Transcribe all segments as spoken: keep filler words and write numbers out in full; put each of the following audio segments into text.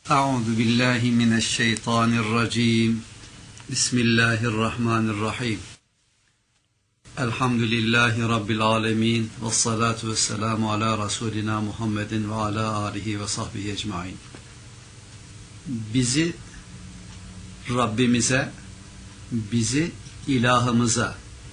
Euzu billahi mineşşeytanirracim. Bismillahirrahmanirrahim. Elhamdülillahi Rabbil alemin. Vessalatu vesselamu ala Resulina Muhammedin ve ala alihi ve sahbihi ecmain. Bizi Rabbimize, bizi ilahımıza,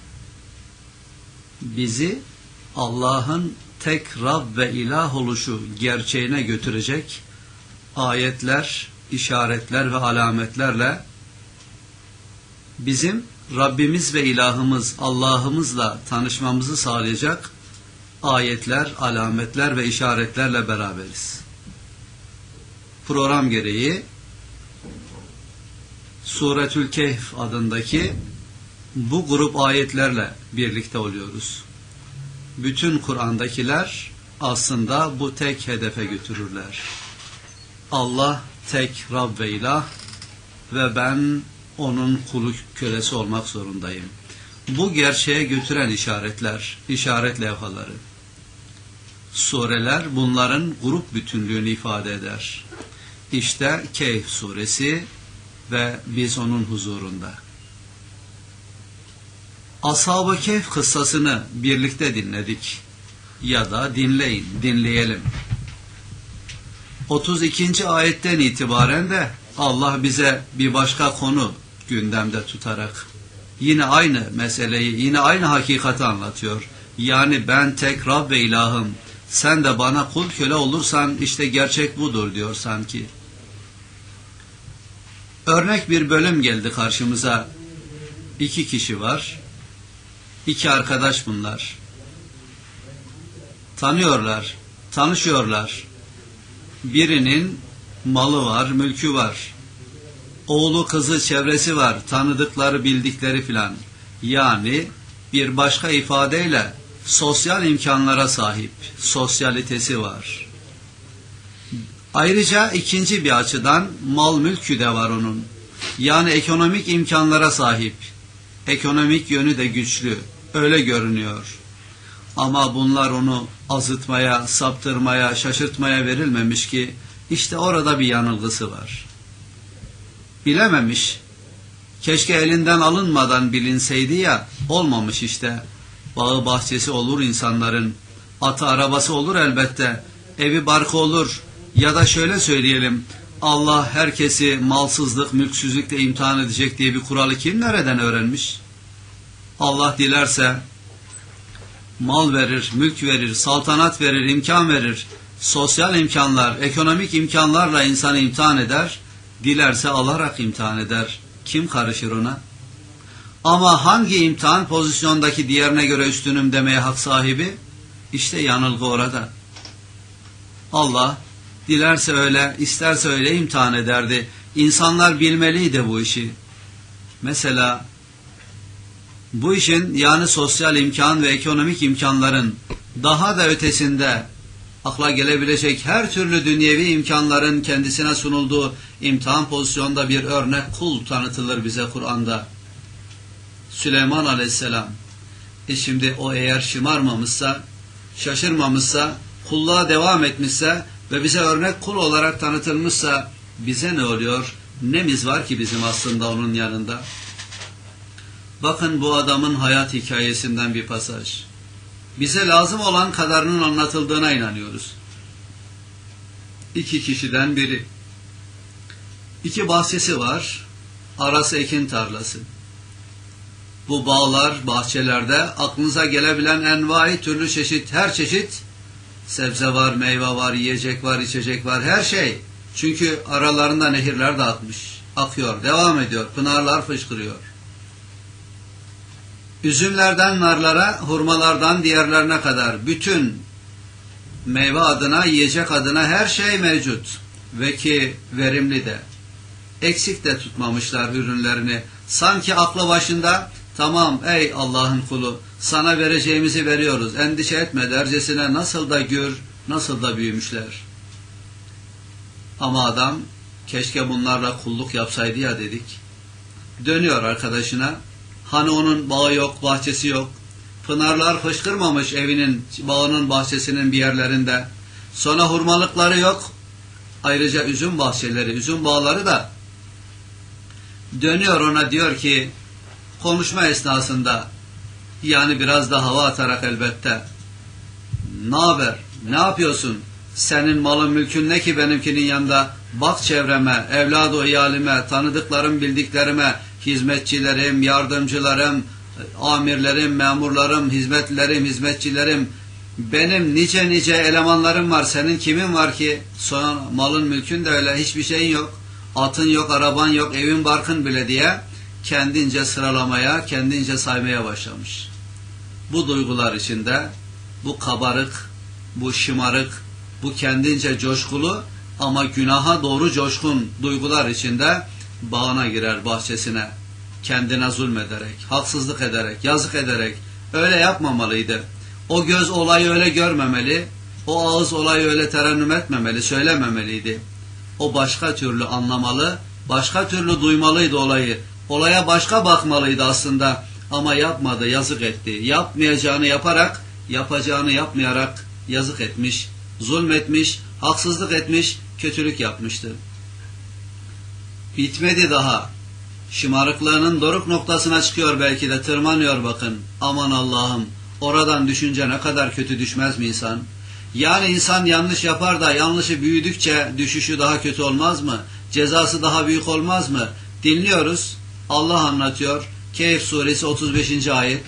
bizi Allah'ın tek Rab ve ilah oluşu gerçeğine götürecek ayetler, işaretler ve alametlerle bizim Rabbimiz ve ilahımız Allah'ımızla tanışmamızı sağlayacak ayetler, alametler ve işaretlerle beraberiz. Program gereği Suretül Kehf adındaki bu grup ayetlerle birlikte oluyoruz. Bütün Kur'an'dakiler aslında bu tek hedefe götürürler. Allah tek Rab ve ilah ve ben onun kulu kölesi olmak zorundayım. Bu gerçeğe götüren işaretler, işaret levhaları. Sureler bunların grup bütünlüğünü ifade eder. İşte Kehf suresi ve biz onun huzurunda. Ashab-ı Kehf kıssasını birlikte dinledik. Ya da dinleyin, dinleyelim. otuz ikinci ayetten itibaren de Allah bize bir başka konu gündemde tutarak yine aynı meseleyi, yine aynı hakikati anlatıyor. Yani ben tek Rab ve ilahım, sen de bana kul köle olursan işte gerçek budur diyor sanki. Örnek bir bölüm geldi karşımıza. İki kişi var. İki arkadaş bunlar. Tanıyorlar, tanışıyorlar. Birinin malı var, mülkü var. Oğlu, kızı, çevresi var. Tanıdıkları, bildikleri filan. Yani bir başka ifadeyle sosyal imkanlara sahip. Sosyalitesi var. Ayrıca ikinci bir açıdan mal mülkü de var onun. Yani ekonomik imkanlara sahip. Ekonomik yönü de güçlü. Öyle görünüyor. Ama bunlar onu azıtmaya, saptırmaya, şaşırtmaya verilmemiş ki işte orada bir yanılgısı var. Bilememiş. Keşke elinden alınmadan bilinseydi ya, olmamış işte. Bağı bahçesi olur insanların, atı arabası olur elbette, evi barkı olur. Ya da şöyle söyleyelim, Allah herkesi malsızlık, mülksüzlükle imtihan edecek diye bir kuralı kim nereden öğrenmiş? Allah dilerse mal verir, mülk verir, saltanat verir, imkan verir. Sosyal imkanlar, ekonomik imkanlarla insanı imtihan eder. Dilerse alarak imtihan eder. Kim karışır ona? Ama hangi imtihan pozisyondaki diğerine göre üstünüm demeye hak sahibi? İşte yanılgı orada. Allah dilerse öyle, isterse öyle imtihan ederdi. İnsanlar bilmeliydi bu işi. Mesela bu işin, yani sosyal imkan ve ekonomik imkanların daha da ötesinde akla gelebilecek her türlü dünyevi imkanların kendisine sunulduğu imtihan pozisyonda bir örnek kul tanıtılır bize Kur'an'da. Süleyman Aleyhisselam. E şimdi o eğer şımarmamışsa, şaşırmamışsa, kulluğa devam etmişse ve bize örnek kul olarak tanıtılmışsa bize ne oluyor? Nemiz var ki bizim aslında onun yanında? Bakın bu adamın hayat hikayesinden bir pasaj. Bize lazım olan kadarının anlatıldığına inanıyoruz. İki kişiden biri. İki bahçesi var. Arası ekin tarlası. Bu bağlar, bahçelerde aklınıza gelebilen envai türlü çeşit, her çeşit sebze var, meyve var, yiyecek var, içecek var, her şey. Çünkü aralarında nehirler de akmış. Akıyor, devam ediyor. Pınarlar fışkırıyor. Üzümlerden narlara, hurmalardan diğerlerine kadar bütün meyve adına, yiyecek adına her şey mevcut. Ve ki verimli de. Eksik de tutmamışlar ürünlerini. Sanki aklı başında, tamam ey Allah'ın kulu, sana vereceğimizi veriyoruz, endişe etme dercesine nasıl da gür, nasıl da büyümüşler. Ama adam, keşke bunlarla kulluk yapsaydı ya dedik. Dönüyor arkadaşına. Hani onun bağı yok, bahçesi yok. Pınarlar fışkırmamış evinin, bağının, bahçesinin bir yerlerinde. Sonra hurmalıkları yok. ayrıca üzüm bahçeleri, üzüm bağları da dönüyor ona, diyor ki konuşma esnasında, yani biraz da hava atarak elbette, ne haber, ne yapıyorsun, senin malın mülkün ne ki benimkinin yanında, bak çevreme, evladı iyalime, tanıdıklarım, bildiklerime, hizmetçilerim, yardımcılarım, amirlerim, memurlarım, hizmetlilerim, hizmetçilerim, benim nice nice elemanlarım var, senin kimin var ki? Sonra malın mülkün de öyle, hiçbir şeyin yok, atın yok, araban yok, evin barkın bile diye kendince sıralamaya, kendince saymaya başlamış. Bu duygular içinde, bu kabarık, bu şımarık, bu kendince coşkulu ama günaha doğru coşkun duygular içinde bağına girer, bahçesine, kendine zulmederek, haksızlık ederek, yazık ederek. Öyle yapmamalıydı. O göz olayı öyle görmemeli, o ağız olayı öyle terennüm etmemeli, söylememeliydi. O başka türlü anlamalı, başka türlü duymalıydı olayı. Olaya başka bakmalıydı aslında ama yapmadı, yazık etti. Yapmayacağını yaparak, yapacağını yapmayarak yazık etmiş, zulmetmiş, haksızlık etmiş, kötülük yapmıştı. Bitmedi daha. Şımarıklığının doruk noktasına çıkıyor, belki de tırmanıyor bakın. Aman Allah'ım, oradan düşünce ne kadar kötü düşmez mi insan? Yani insan yanlış yapar da yanlışı büyüdükçe düşüşü daha kötü olmaz mı? Cezası daha büyük olmaz mı? Dinliyoruz. Allah anlatıyor. Kehf suresi otuz beşinci ayet.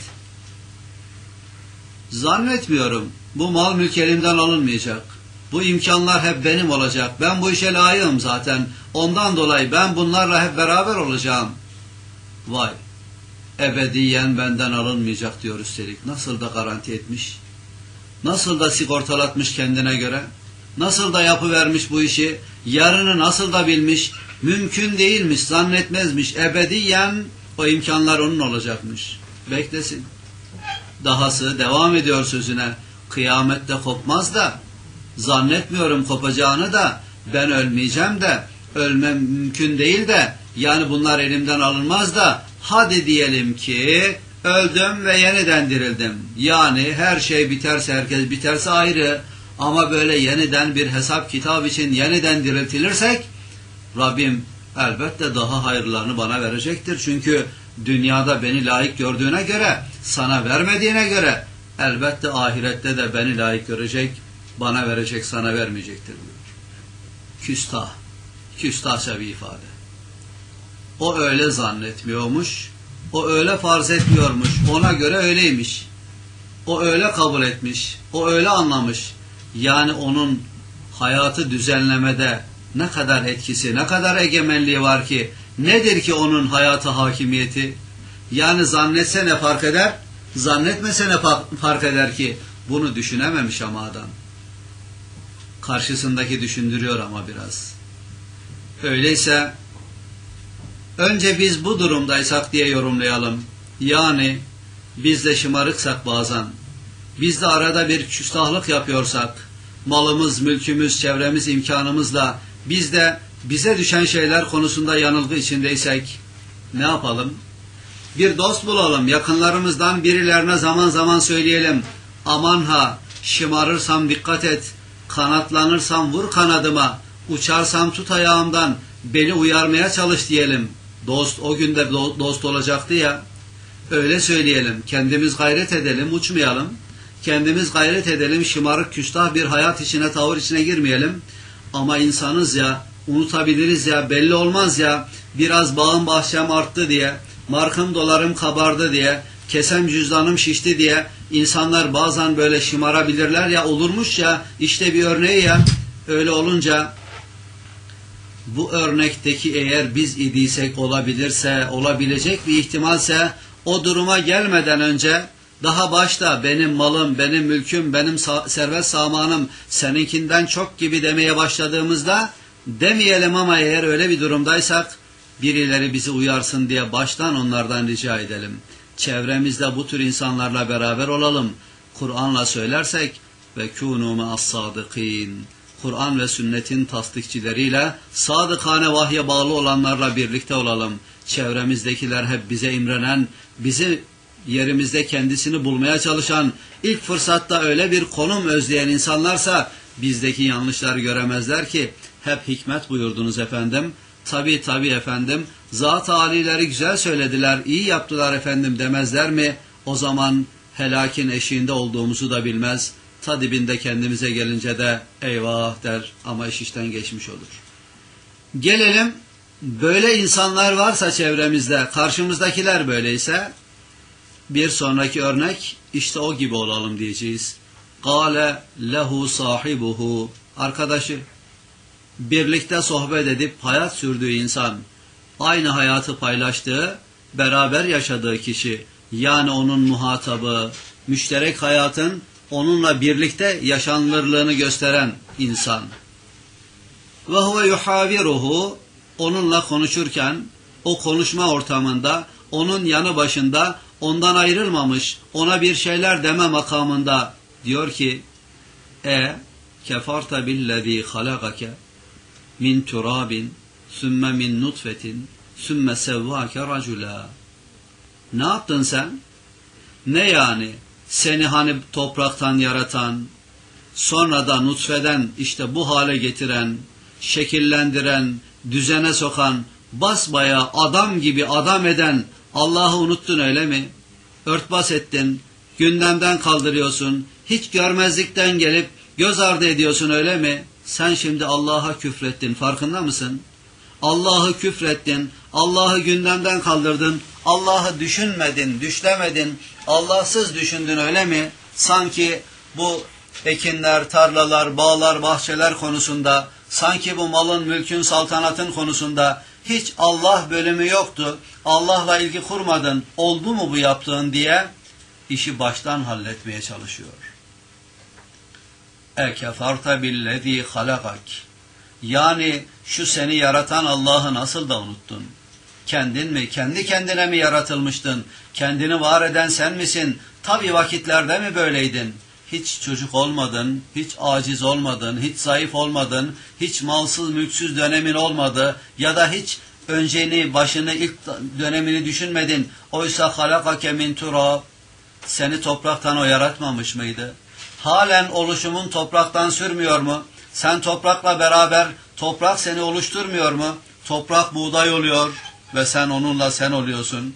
Zannetmiyorum bu mal mülk elimden alınmayacak. Bu imkanlar hep benim olacak. Ben bu işe layığım zaten. Ondan dolayı ben bunlarla hep beraber olacağım. Vay! Ebediyen benden alınmayacak diyor üstelik. Nasıl da garanti etmiş. Nasıl da sigortalatmış kendine göre. Nasıl da yapıvermiş bu işi. Yarını nasıl da bilmiş. Mümkün değilmiş, zannetmezmiş. Ebediyen o imkanlar onun olacakmış. Beklesin. Dahası devam ediyor sözüne. Kıyamette kopmaz da, zannetmiyorum kopacağını da, ben ölmeyeceğim de, ölmem mümkün değil de, yani bunlar elimden alınmaz da, hadi diyelim ki öldüm ve yeniden dirildim. Yani her şey biterse, herkes biterse ayrı, ama böyle yeniden bir hesap kitap için yeniden diriltilirsek, Rabbim elbette daha hayırlarını bana verecektir. Çünkü dünyada beni layık gördüğüne göre, sana vermediğine göre, elbette ahirette de beni layık görecek, bana verecek, sana vermeyecektir diyor. Küstah, küstahça bir ifade. O öyle zannetmiyormuş, o öyle farz etmiyormuş, ona göre öyleymiş. O öyle kabul etmiş, o öyle anlamış. Yani onun hayatı düzenlemede ne kadar etkisi, ne kadar egemenliği var ki, nedir ki onun hayatı hakimiyeti? Yani zannetse ne fark eder, zannetmese ne fark eder ki? Bunu düşünememiş ama adam. Karşısındaki düşündürüyor ama biraz. Öyleyse önce biz bu durumdaysak diye yorumlayalım. Yani biz de şımarıksak bazen, biz de arada bir küstahlık yapıyorsak, malımız, mülkümüz, çevremiz, imkanımızla biz de bize düşen şeyler konusunda yanılgı içindeysek ne yapalım? Bir dost bulalım, yakınlarımızdan birilerine zaman zaman söyleyelim. Aman ha, şımarırsam dikkat et, kanatlanırsam vur kanadıma, uçarsam tut ayağımdan, beni uyarmaya çalış diyelim. Dost o günde dost olacaktı ya, öyle söyleyelim, kendimiz gayret edelim, uçmayalım. Kendimiz gayret edelim, şımarık küstah bir hayat içine, tavır içine girmeyelim. Ama insanız ya, unutabiliriz ya, belli olmaz ya, biraz bağım bahçem arttı diye, markım dolarım kabardı diye, kesem cüzdanım şişti diye, insanlar bazen böyle şımarabilirler ya, olurmuş ya, işte bir örneği ya. Öyle olunca, bu örnekteki eğer biz idiysek, olabilirse, olabilecek bir ihtimalse, o duruma gelmeden önce, daha başta benim malım, benim mülküm, benim servet samanım seninkinden çok gibi demeye başladığımızda, demeyelim ama eğer öyle bir durumdaysak, birileri bizi uyarsın diye baştan onlardan rica edelim. Çevremizde bu tür insanlarla beraber olalım. Kur'an'la söylersek ve kûnû me'as-sâdıkîn. Kur'an ve sünnetin tasdikçileriyle, sadıkane vahye bağlı olanlarla birlikte olalım. Çevremizdekiler hep bize imrenen, bizi yerimizde kendisini bulmaya çalışan, ilk fırsatta öyle bir konum özleyen insanlarsa bizdeki yanlışları göremezler ki hep hikmet buyurdunuz efendim. Tabi tabi efendim, zat-ı âlileri güzel söylediler, iyi yaptılar efendim demezler mi? O zaman helakin eşiğinde olduğumuzu da bilmez. Ta dibinde kendimize gelince de eyvah der ama iş işten geçmiş olur. Gelelim, böyle insanlar varsa çevremizde, karşımızdakiler böyleyse, bir sonraki örnek işte o gibi olalım diyeceğiz. Kâle lehu sahibuhu, arkadaşı, birlikte sohbet edip hayat sürdüğü insan, aynı hayatı paylaştığı, beraber yaşadığı kişi, yani onun muhatabı, müşterek hayatın onunla birlikte yaşanırlığını gösteren insan. Ve huve yuhaviruhu, onunla konuşurken, o konuşma ortamında, onun yanı başında, ondan ayrılmamış, ona bir şeyler deme makamında diyor ki, e kefarte billezî halagake min turabin sümme min nutfetin sümme sevvâke racula. Ne yaptın sen? Ne yani? Seni hani topraktan yaratan, sonra da nutfeden işte bu hale getiren, şekillendiren, düzene sokan, basbayağı adam gibi adam eden Allah'ı unuttun öyle mi? Örtbas ettin, gündemden kaldırıyorsun, hiç görmezlikten gelip göz ardı ediyorsun öyle mi? Sen şimdi Allah'a küfrettin, farkında mısın? Allah'ı küfrettin, Allah'ı gündemden kaldırdın, Allah'ı düşünmedin, düşlemedin, Allahsız düşündün öyle mi? Sanki bu ekinler, tarlalar, bağlar, bahçeler konusunda, sanki bu malın, mülkün, saltanatın konusunda hiç Allah bölümü yoktu, Allah'la ilgi kurmadın, oldu mu bu yaptığın diye işi baştan halletmeye çalışıyor. Ekefarte billezî halagak. Yani şu seni yaratan Allah'ı nasıl da unuttun? Kendin mi, kendi kendine mi yaratılmıştın? Kendini var eden sen misin? Tabi vakitlerde mi böyleydin? Hiç çocuk olmadın, hiç aciz olmadın, hiç zayıf olmadın, hiç malsız mülksüz dönemin olmadı ya da hiç önceni, başını, ilk dönemini düşünmedin. Oysa halakake min turab, seni topraktan o yaratmamış mıydı? Halen oluşumun topraktan sürmüyor mu? Sen toprakla beraber, toprak seni oluşturmuyor mu? Toprak buğday oluyor ve sen onunla sen oluyorsun.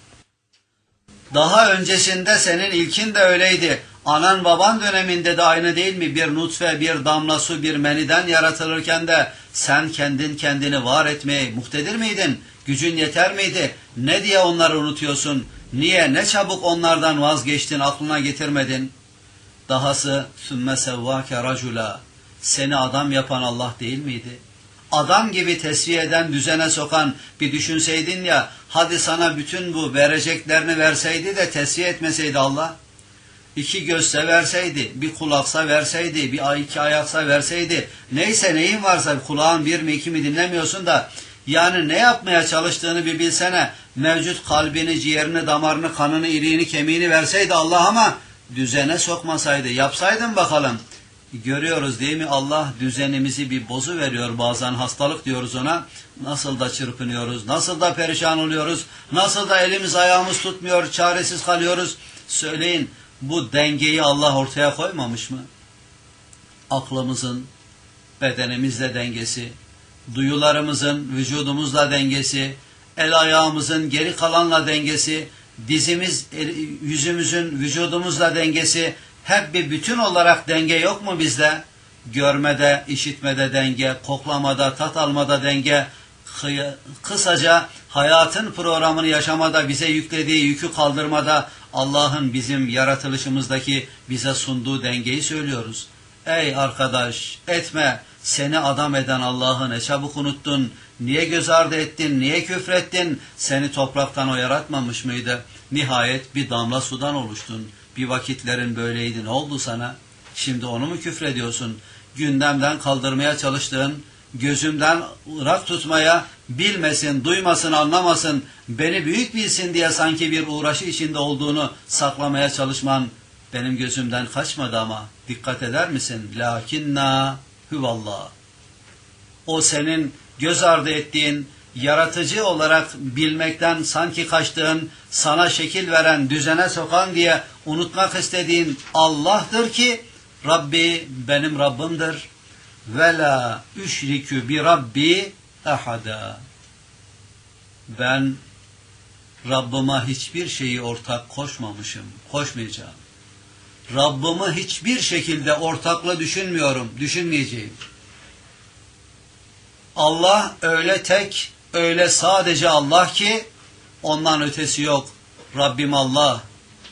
Daha öncesinde senin ilkin de öyleydi. Anan baban döneminde de aynı değil mi? Bir nutfe, bir damla su, bir meniden yaratılırken de sen kendin kendini var etmeye muhtedir miydin? Gücün yeter miydi? Ne diye onları unutuyorsun? Niye, ne çabuk onlardan vazgeçtin, aklına getirmedin? Dahası sümme sevvâke racula, seni adam yapan Allah değil miydi? Adam gibi tesviye eden, düzene sokan, bir düşünseydin ya, hadi sana bütün bu vereceklerini verseydi de tesviye etmeseydi Allah, iki gözse verseydi, bir kulaksa verseydi, bir iki ayaksa verseydi, neyse neyin varsa, kulağın bir mi iki mi dinlemiyorsun da, yani ne yapmaya çalıştığını bir bilsene, mevcut kalbini, ciğerini, damarını, kanını, iliğini, kemiğini verseydi Allah ama düzene sokmasaydı, yapsaydın bakalım. Görüyoruz değil mi? Allah düzenimizi bir bozu veriyor bazen, hastalık diyoruz ona. Nasıl da çırpınıyoruz, nasıl da perişan oluyoruz, nasıl da elimiz ayağımız tutmuyor, çaresiz kalıyoruz. Söyleyin, bu dengeyi Allah ortaya koymamış mı? Aklımızın bedenimizle dengesi, duyularımızın vücudumuzla dengesi, el ayağımızın geri kalanla dengesi, dizimiz, yüzümüzün vücudumuzla dengesi, hep bir bütün olarak denge yok mu bizde? Görmede, işitmede denge, koklamada, tat almada denge, kısaca hayatın programını yaşamada bize yüklediği yükü kaldırmada Allah'ın bizim yaratılışımızdaki bize sunduğu dengeyi söylüyoruz. Ey arkadaş, etme, seni adam eden Allah'ı ne çabuk unuttun, niye göz ardı ettin, niye küfrettin, seni topraktan o yaratmamış mıydı? Nihayet bir damla sudan oluştun. Bir vakitlerin böyleydi, ne oldu sana? Şimdi onu mu küfrediyorsun? Gündemden kaldırmaya çalıştığın, gözümden ırak tutmaya, bilmesin, duymasın, anlamasın, beni büyük bilsin diye sanki bir uğraşı içinde olduğunu saklamaya çalışman benim gözümden kaçmadı ama dikkat eder misin? Lakinna huvallah. O senin göz ardı ettiğin, yaratıcı olarak bilmekten sanki kaçtığın, sana şekil veren, düzene sokan diye unutmak istediğin Allah'tır ki Rabbi benim Rabbimdir. ve la üşrikü bi rabbi ahada. Ben Rabbime hiçbir şeyi ortak koşmamışım, koşmayacağım. Rabbimi hiçbir şekilde ortakla düşünmüyorum, düşünmeyeceğim. Allah öyle tek, öyle sadece Allah ki ondan ötesi yok. Rabbim Allah,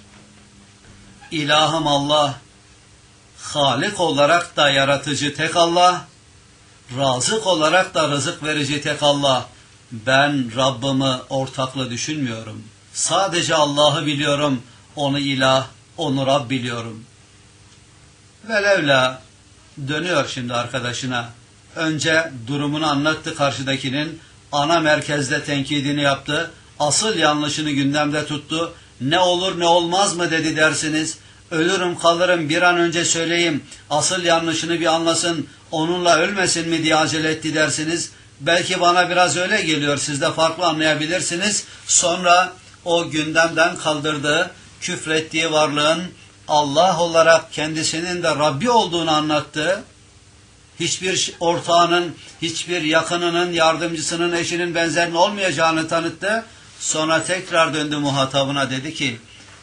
İlahım Allah, Halik olarak da yaratıcı tek Allah, Razık olarak da rızık verici tek Allah. Ben Rabbimi ortakla düşünmüyorum. Sadece Allah'ı biliyorum, onu ilah, onu Rab biliyorum. Velevla dönüyor şimdi arkadaşına. Önce durumunu anlattı karşıdakinin. Ana merkezde tenkidini yaptı. Asıl yanlışını gündemde tuttu. Ne olur ne olmaz mı dedi dersiniz. Ölürüm kalırım bir an önce söyleyeyim. Asıl yanlışını bir anlasın. Onunla ölmesin mi diye acele etti dersiniz. Belki bana biraz öyle geliyor. Siz de farklı anlayabilirsiniz. Sonra o gündemden kaldırdığı, küfrettiği varlığın Allah olarak kendisinin de Rabbi olduğunu anlattı. Hiçbir ortağının, hiçbir yakınının, yardımcısının, eşinin benzerinin olmayacağını tanıttı. Sonra tekrar döndü muhatabına, dedi ki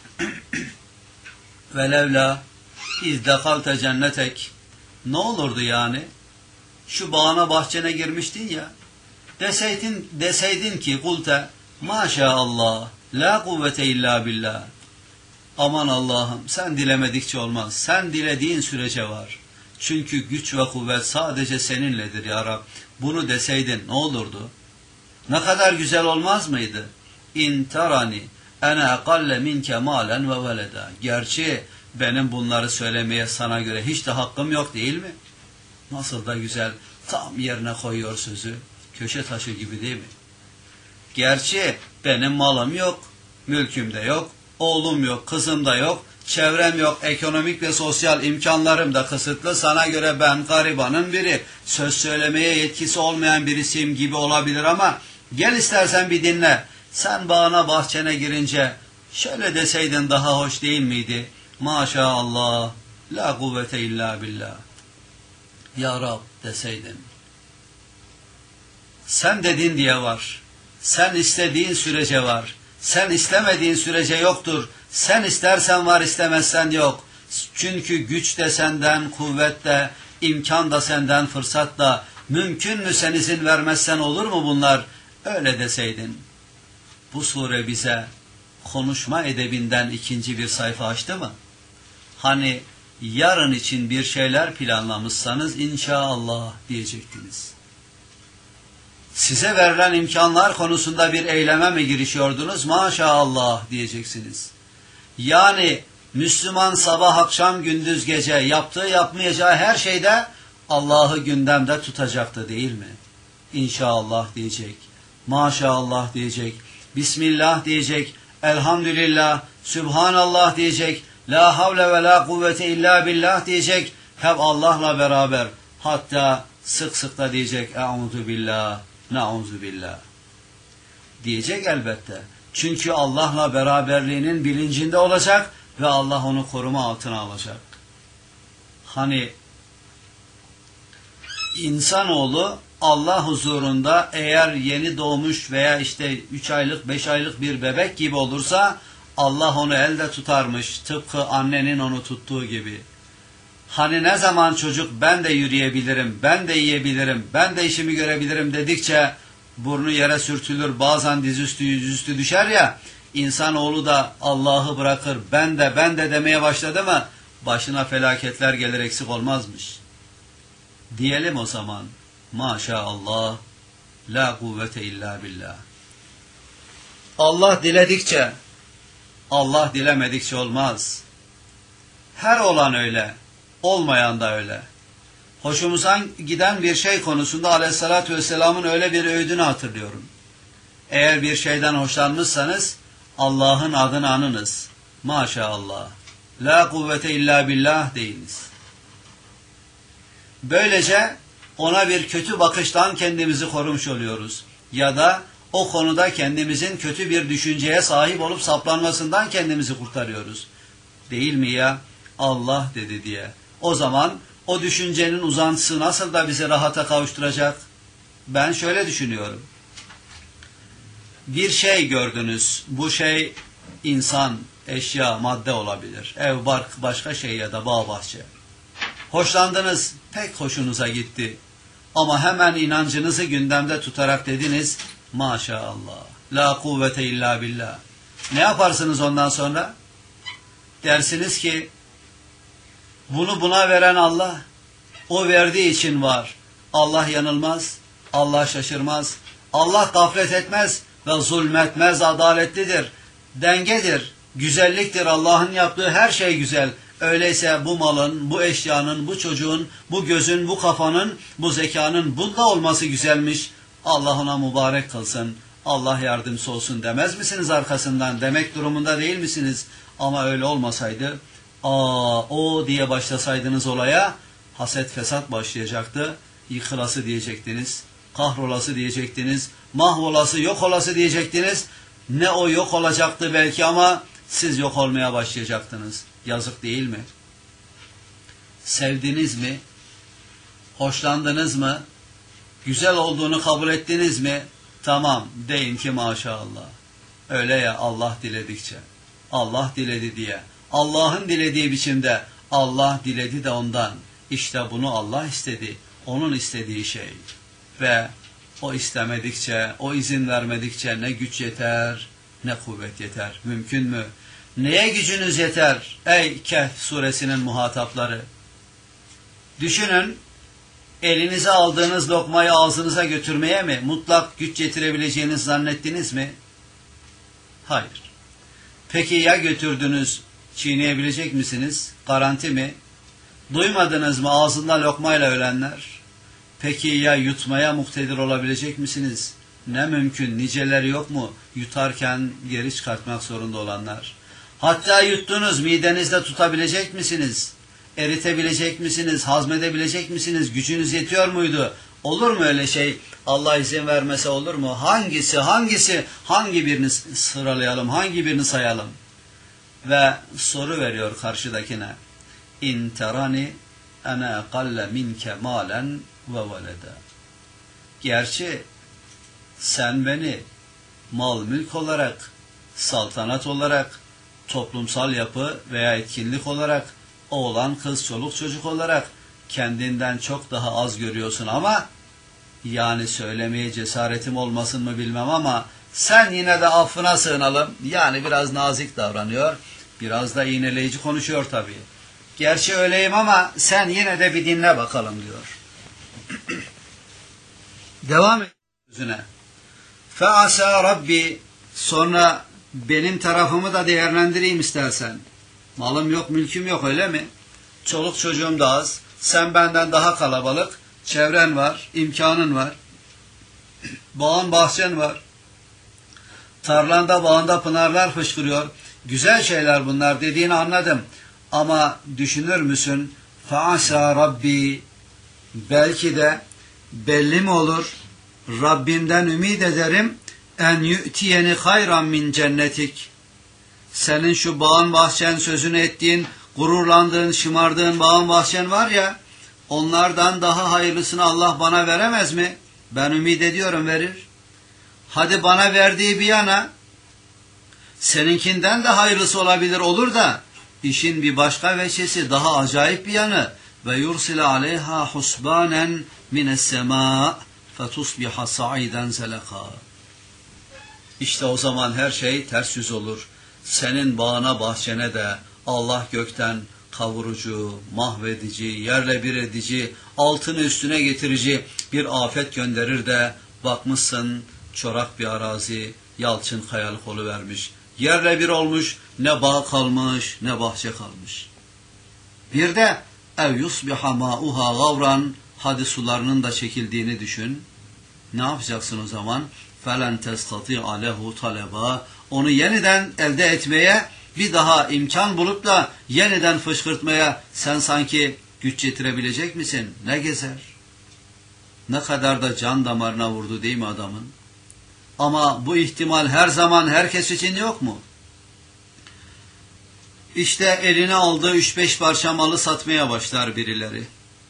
velevla izdekalte cennetek, ne olurdu yani? Şu bağına bahçene girmiştin ya, deseydin, deseydin ki kulte maşallah la kuvvete illa billah. Aman Allah'ım, sen dilemedikçe olmaz. Sen dilediğin sürece var. Çünkü güç ve kuvvet sadece seninledir ya Rab. Bunu deseydin ne olurdu? Ne kadar güzel olmaz mıydı? İn tarani ene ekalle minke malen ve veleda. Gerçi benim bunları söylemeye sana göre hiç de hakkım yok değil mi? Nasıl da güzel, tam yerine koyuyor sözü. Köşe taşı gibi değil mi? Gerçi benim malım yok, mülküm de yok, oğlum yok, kızım da yok, çevrem yok, ekonomik ve sosyal imkanlarım da kısıtlı. Sana göre ben garibanın biri, söz söylemeye yetkisi olmayan birisiyim gibi olabilir ama gel istersen bir dinle. Sen bağına bahçene girince şöyle deseydin daha hoş değil miydi? Maşallah, la kuvvete illa billah. Ya Rab deseydin. Sen dedin diye var. Sen istediğin sürece var. Sen istemediğin sürece yoktur. Sen istersen var, istemezsen yok. Çünkü güç de senden, kuvvet de, imkan da senden, fırsat da. Mümkün mü sen izin vermezsen olur mu bunlar? Öyle deseydin. Bu sure bize konuşma edebinden ikinci bir sayfa açtı mı? Hani yarın için bir şeyler planlamışsanız inşallah diyecektiniz. Size verilen imkanlar konusunda bir eyleme mi girişiyordunuz? Maşallah diyeceksiniz. Yani Müslüman sabah akşam gündüz gece yaptığı yapmayacağı her şeyde Allah'ı gündemde tutacaktı değil mi? İnşallah diyecek, maşallah diyecek, Bismillah diyecek, elhamdülillah, Sübhanallah diyecek, la havle ve la kuvvete illa billah diyecek, hep Allah'la beraber, hatta sık sık da diyecek, e'udhu billah, na'udhu billah diyecek elbette. Çünkü Allah'la beraberliğinin bilincinde olacak ve Allah onu koruma altına alacak. Hani insanoğlu Allah huzurunda eğer yeni doğmuş veya işte üç aylık, beş aylık bir bebek gibi olursa Allah onu elde tutarmış. Tıpkı annenin onu tuttuğu gibi. Hani ne zaman çocuk ben de yürüyebilirim, ben de yiyebilirim, ben de işimi görebilirim dedikçe burnu yere sürtülür, bazen dizüstü yüzüstü düşer ya, insanoğlu da Allah'ı bırakır, ben de ben de demeye başladı mı başına felaketler gelir, eksik olmazmış. Diyelim o zaman maşallah la kuvvete illa billah. Allah diledikçe, Allah dilemedikçe olmaz. Her olan öyle, olmayan da öyle. Hoşumuza giden bir şey konusunda Aleyhisselatü Vesselam'ın öyle bir öğüdünü hatırlıyorum. Eğer bir şeyden hoşlanmışsanız Allah'ın adını anınız. Maşallah. La kuvvete illa billah deyiniz. Böylece ona bir kötü bakıştan kendimizi korumuş oluyoruz. Ya da o konuda kendimizin kötü bir düşünceye sahip olup saplanmasından kendimizi kurtarıyoruz. Değil mi ya? Allah dedi diye. O zaman O düşüncenin uzantısı nasıl da bizi rahata kavuşturacak? Ben şöyle düşünüyorum. Bir şey gördünüz. Bu şey insan, eşya, madde olabilir. Ev, bark, başka şey ya da bağ, bahçe. Hoşlandınız, pek hoşunuza gitti. Ama hemen inancınızı gündemde tutarak dediniz, maşallah, la kuvvete illa billah. Ne yaparsınız ondan sonra? Dersiniz ki, bunu buna veren Allah, o verdiği için var. Allah yanılmaz, Allah şaşırmaz, Allah gaflet etmez ve zulmetmez, adaletlidir, dengedir, güzelliktir. Allah'ın yaptığı her şey güzel. Öyleyse bu malın, bu eşyanın, bu çocuğun, bu gözün, bu kafanın, bu zekanın bunda olması güzelmiş. Allah ona mübarek kılsın, Allah yardımcısı olsun demez misiniz arkasından? Demek durumunda değil misiniz? Ama öyle olmasaydı, aa o diye başlasaydınız olaya, haset fesat başlayacaktı. Yıkılası diyecektiniz, kahrolası diyecektiniz, mahvolası, yok olası diyecektiniz. Ne o yok olacaktı belki ama siz yok olmaya başlayacaktınız. Yazık değil mi? Sevdiniz mi? Hoşlandınız mı? Güzel olduğunu kabul ettiniz mi? Tamam, deyin ki maşallah. Öyle ya, Allah diledikçe. Allah diledi diye. Allah'ın dilediği biçimde. Allah diledi de ondan. İşte bunu Allah istedi. Onun istediği şey. Ve o istemedikçe, o izin vermedikçe ne güç yeter, ne kuvvet yeter. Mümkün mü? Neye gücünüz yeter ey Kehf suresinin muhatapları? Düşünün, elinize aldığınız lokmayı ağzınıza götürmeye mi mutlak güç getirebileceğinizi zannettiniz mi? Hayır. Peki ya götürdünüz, çiğneyebilecek misiniz? Garanti mi? Duymadınız mı ağzında lokmayla ölenler? Peki ya yutmaya muktedir olabilecek misiniz? Ne mümkün, niceleri yok mu? Yutarken geri çıkartmak zorunda olanlar. Hatta yuttunuz, midenizde tutabilecek misiniz? Eritebilecek misiniz? Hazmedebilecek misiniz? Gücünüz yetiyor muydu? Olur mu öyle şey? Allah izin vermese olur mu? Hangisi, hangisi, hangi birini sıralayalım, hangi birini sayalım? Ve soru veriyor karşıdakine. İn terani ene ekalle minke malen ve velede. Gerçi sen beni mal mülk olarak, saltanat olarak, toplumsal yapı veya etkinlik olarak, oğlan, kız, çoluk, çocuk olarak kendinden çok daha az görüyorsun ama yani söylemeye cesaretim olmasın mı bilmem ama sen yine de affına sığınalım. Yani biraz nazik davranıyor, biraz da iğneleyici konuşuyor tabii. Gerçi öyleyim ama sen yine de bir dinle bakalım diyor. Devam et sözüne. Feasa Rabbi, sonra benim tarafımı da değerlendireyim istersen. Malım yok, mülküm yok, öyle mi? Çoluk çocuğum da az, sen benden daha kalabalık, çevren var, imkanın var, bağın bahçen var, tarlanda bağında pınarlar fışkırıyor, güzel şeyler bunlar dediğini anladım. Ama düşünür müsün? Feasa Rabbi, belki de belli mi olur? Rabbimden ümid ederim. En yu'tiyeni hayran min cennetik. Senin şu bağın bahçen sözünü ettiğin, gururlandığın, şımardığın bağın bahçen var ya, onlardan daha hayırlısını Allah bana veremez mi? Ben ümid ediyorum verir. Hadi bana verdiği bir yana, seninkinden de hayırlısı olabilir, olur da, işin bir başka veçesi, daha acayip bir yanı. Ve yursile aleyha husbanen mines sema fetusbiha sa'iden zeleka. İşte o zaman her şey ters yüz olur. Senin bağına bahçene de Allah gökten kavurucu, mahvedici, yerle bir edici, altını üstüne getirici bir afet gönderir de bakmışsın çorak bir arazi, yalçın kayalık oluvermiş. Yerle bir olmuş, ne bağ kalmış, ne bahçe kalmış. Bir de ev yusbiha ma'uha gavran, hadi sularının da çekildiğini düşün. Ne yapacaksın o zaman? Felen testati alehu taleba, onu yeniden elde etmeye, bir daha imkan bulup da yeniden fışkırtmaya sen sanki güç yetirebilecek misin? Ne gezer? Ne kadar da can damarına vurdu değil mi adamın? Ama bu ihtimal her zaman herkes için yok mu? İşte eline aldığı üç beş parça malı satmaya başlar birileri.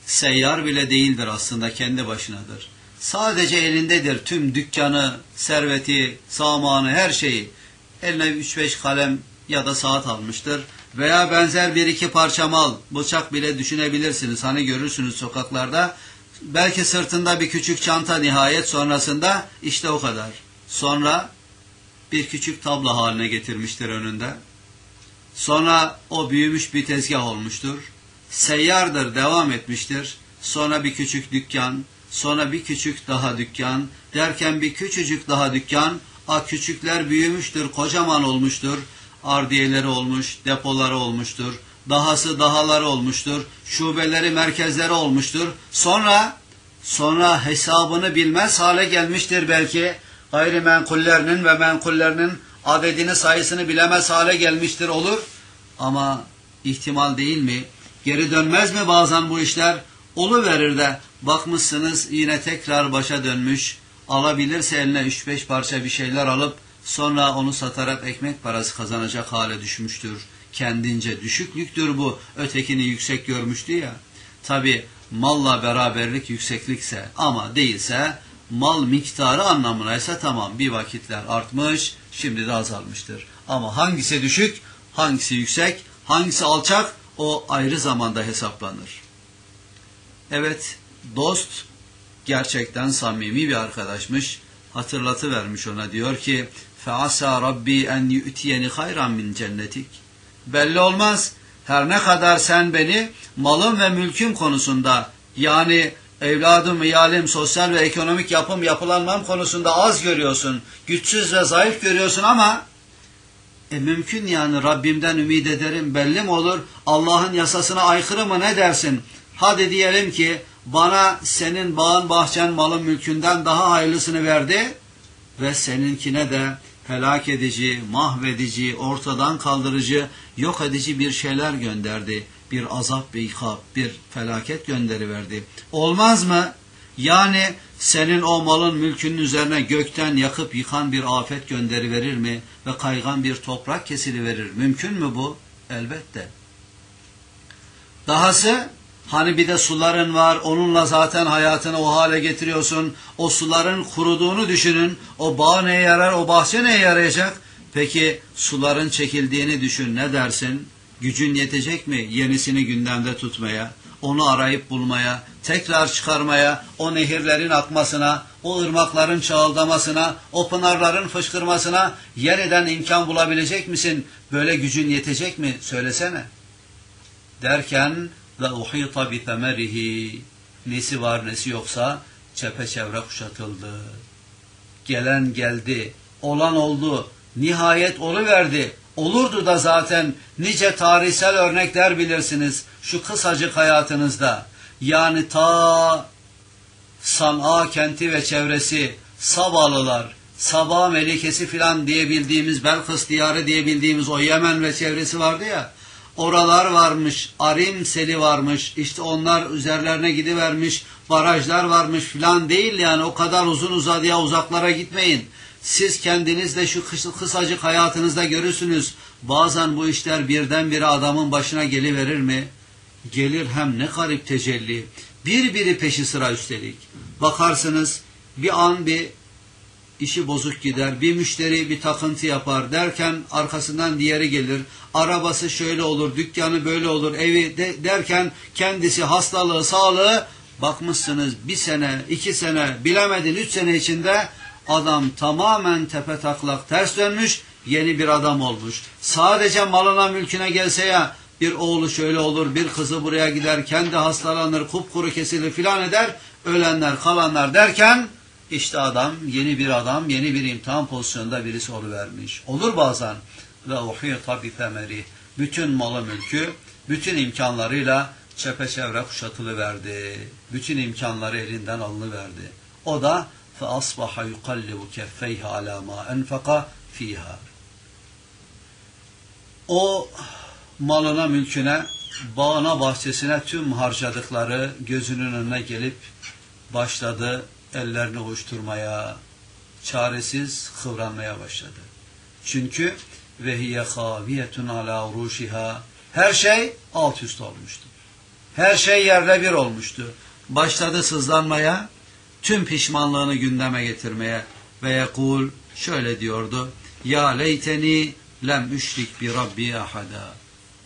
Seyyar bile değildir aslında, kendi başınadır. Sadece elindedir tüm dükkanı, serveti, samanı, her şeyi. Eline üç beş kalem ya da saat almıştır. Veya benzer bir iki parça mal, bıçak bile düşünebilirsiniz. Hani görürsünüz sokaklarda. Belki sırtında bir küçük çanta, nihayet sonrasında işte o kadar. Sonra bir küçük tablo haline getirmiştir önünde. Sonra o büyümüş bir tezgah olmuştur. Seyyardır, devam etmiştir. Sonra bir küçük dükkan, sonra bir küçük daha dükkan, derken bir küçücük daha dükkan, a küçükler büyümüştür, kocaman olmuştur. Ardiyeleri olmuş, depoları olmuştur. Dahası dahaları olmuştur. Şubeleri, merkezleri olmuştur. Sonra, sonra hesabını bilmez hale gelmiştir belki. Gayrimenkullerinin ve menkullerinin adedini, sayısını bilemez hale gelmiştir, olur. Ama ihtimal değil mi? Geri dönmez mi bazen bu işler? Oluverir de bakmışsınız yine tekrar başa dönmüş. Alabilirse eline üç beş parça bir şeyler alıp sonra onu satarak ekmek parası kazanacak hale düşmüştür. Kendince düşüklüktür bu. Ötekini yüksek görmüştü ya. Tabi malla beraberlik yükseklikse, ama değilse mal miktarı anlamına ise tamam, bir vakitler artmış, şimdi de azalmıştır. Ama hangisi düşük, hangisi yüksek, hangisi alçak, o ayrı zamanda hesaplanır. Evet, dost gerçekten samimi bir arkadaşmış. Hatırlatıvermiş ona, diyor ki فَعَسَى رَبِّي اَنْ يُؤْتِيَنِ خَيْرًا مِنْ cennetik. Belli olmaz, her ne kadar sen beni malım ve mülküm konusunda, yani evladım, iyalim, sosyal ve ekonomik yapım, yapılanmam konusunda az görüyorsun, güçsüz ve zayıf görüyorsun, ama e, mümkün yani Rabbimden ümit ederim, belli mi olur? Allah'ın yasasına aykırı mı, ne dersin? Hadi diyelim ki bana senin bağın, bahçen, malın, mülkünden daha hayırlısını verdi ve seninkine de helak edici, mahvedici, ortadan kaldırıcı, yok edici bir şeyler gönderdi. Bir azap, bir ikab, bir felaket gönderiverdi. Olmaz mı? Yani senin o malın, mülkünün üzerine gökten yakıp yıkan bir afet gönderiverir mi? Ve kaygan bir toprak kesiliverir. Mümkün mü bu? Elbette. Dahası, hani bir de suların var, onunla zaten hayatını o hale getiriyorsun. O suların kuruduğunu düşünün. O bağ neye yarar, o bahçe neye yarayacak? Peki suların çekildiğini düşün, ne dersin? Gücün yetecek mi yenisini gündemde tutmaya, onu arayıp bulmaya, tekrar çıkarmaya, o nehirlerin akmasına, o ırmakların çağıldamasına, o pınarların fışkırmasına yeniden imkan bulabilecek misin? Böyle gücün yetecek mi? Söylesene. Derken ve uhita bi temerihi, nesi var nesi yoksa çepeçevre kuşatıldı. Gelen geldi, olan oldu, nihayet oluverdi. Olurdu da zaten, nice tarihsel örnekler bilirsiniz şu kısacık hayatınızda. Yani ta San'a kenti ve çevresi, Sabalılar, Sabah Melikesi filan diyebildiğimiz, Belkıs diyarı diyebildiğimiz o Yemen ve çevresi vardı ya, oralar varmış, Arim seli varmış, işte onlar üzerlerine gidivermiş, barajlar varmış filan değil yani, o kadar uzun uzadıya, uzaklara gitmeyin. Siz kendiniz de şu kısacık hayatınızda görürsünüz. Bazen bu işler birdenbire adamın başına geliverir mi? Gelir, hem ne garip tecelli. Birbiri peşi sıra üstelik. Bakarsınız bir an bir işi bozuk gider. Bir müşteri bir takıntı yapar derken arkasından diğeri gelir. Arabası şöyle olur, dükkanı böyle olur, evi de, derken kendisi hastalığı, sağlığı, bakmışsınız bir sene, iki sene, bilemedin üç sene içinde adam tamamen tepetaklak ters dönmüş, yeni bir adam olmuş. Sadece malına, mülküne gelse ya, bir oğlu şöyle olur, bir kızı buraya gider, kendi hastalanır, kupkuru kesilir filan eder, ölenler, kalanlar derken işte adam, yeni bir adam, yeni bir imtihan pozisyonunda birisi oluvermiş. Olur bazen. Ve uhita bi temeri, bütün malı, mülkü, bütün imkanlarıyla çepeçevre kuşatılıverdi. Bütün imkanları elinden alınıverdi. O da فَأَصْبَحَ يُقَلِّبُ كَفَّيْهَ عَلَى مَا أَنْفَقَ ف۪يهَا. O malına, mülküne, bağına, bahçesine tüm harcadıkları gözünün önüne gelip başladı ellerini ovuşturmaya, çaresiz kıvranmaya başladı. Çünkü vehiye kâviyetun alâ urûşiha, her şey alt üst olmuştu. Her şey yerle bir olmuştu. Başladı sızlanmaya, tüm pişmanlığını gündeme getirmeye ve yekul şöyle diyordu. Ya leyteni lem üşrik bi rabbi ahada.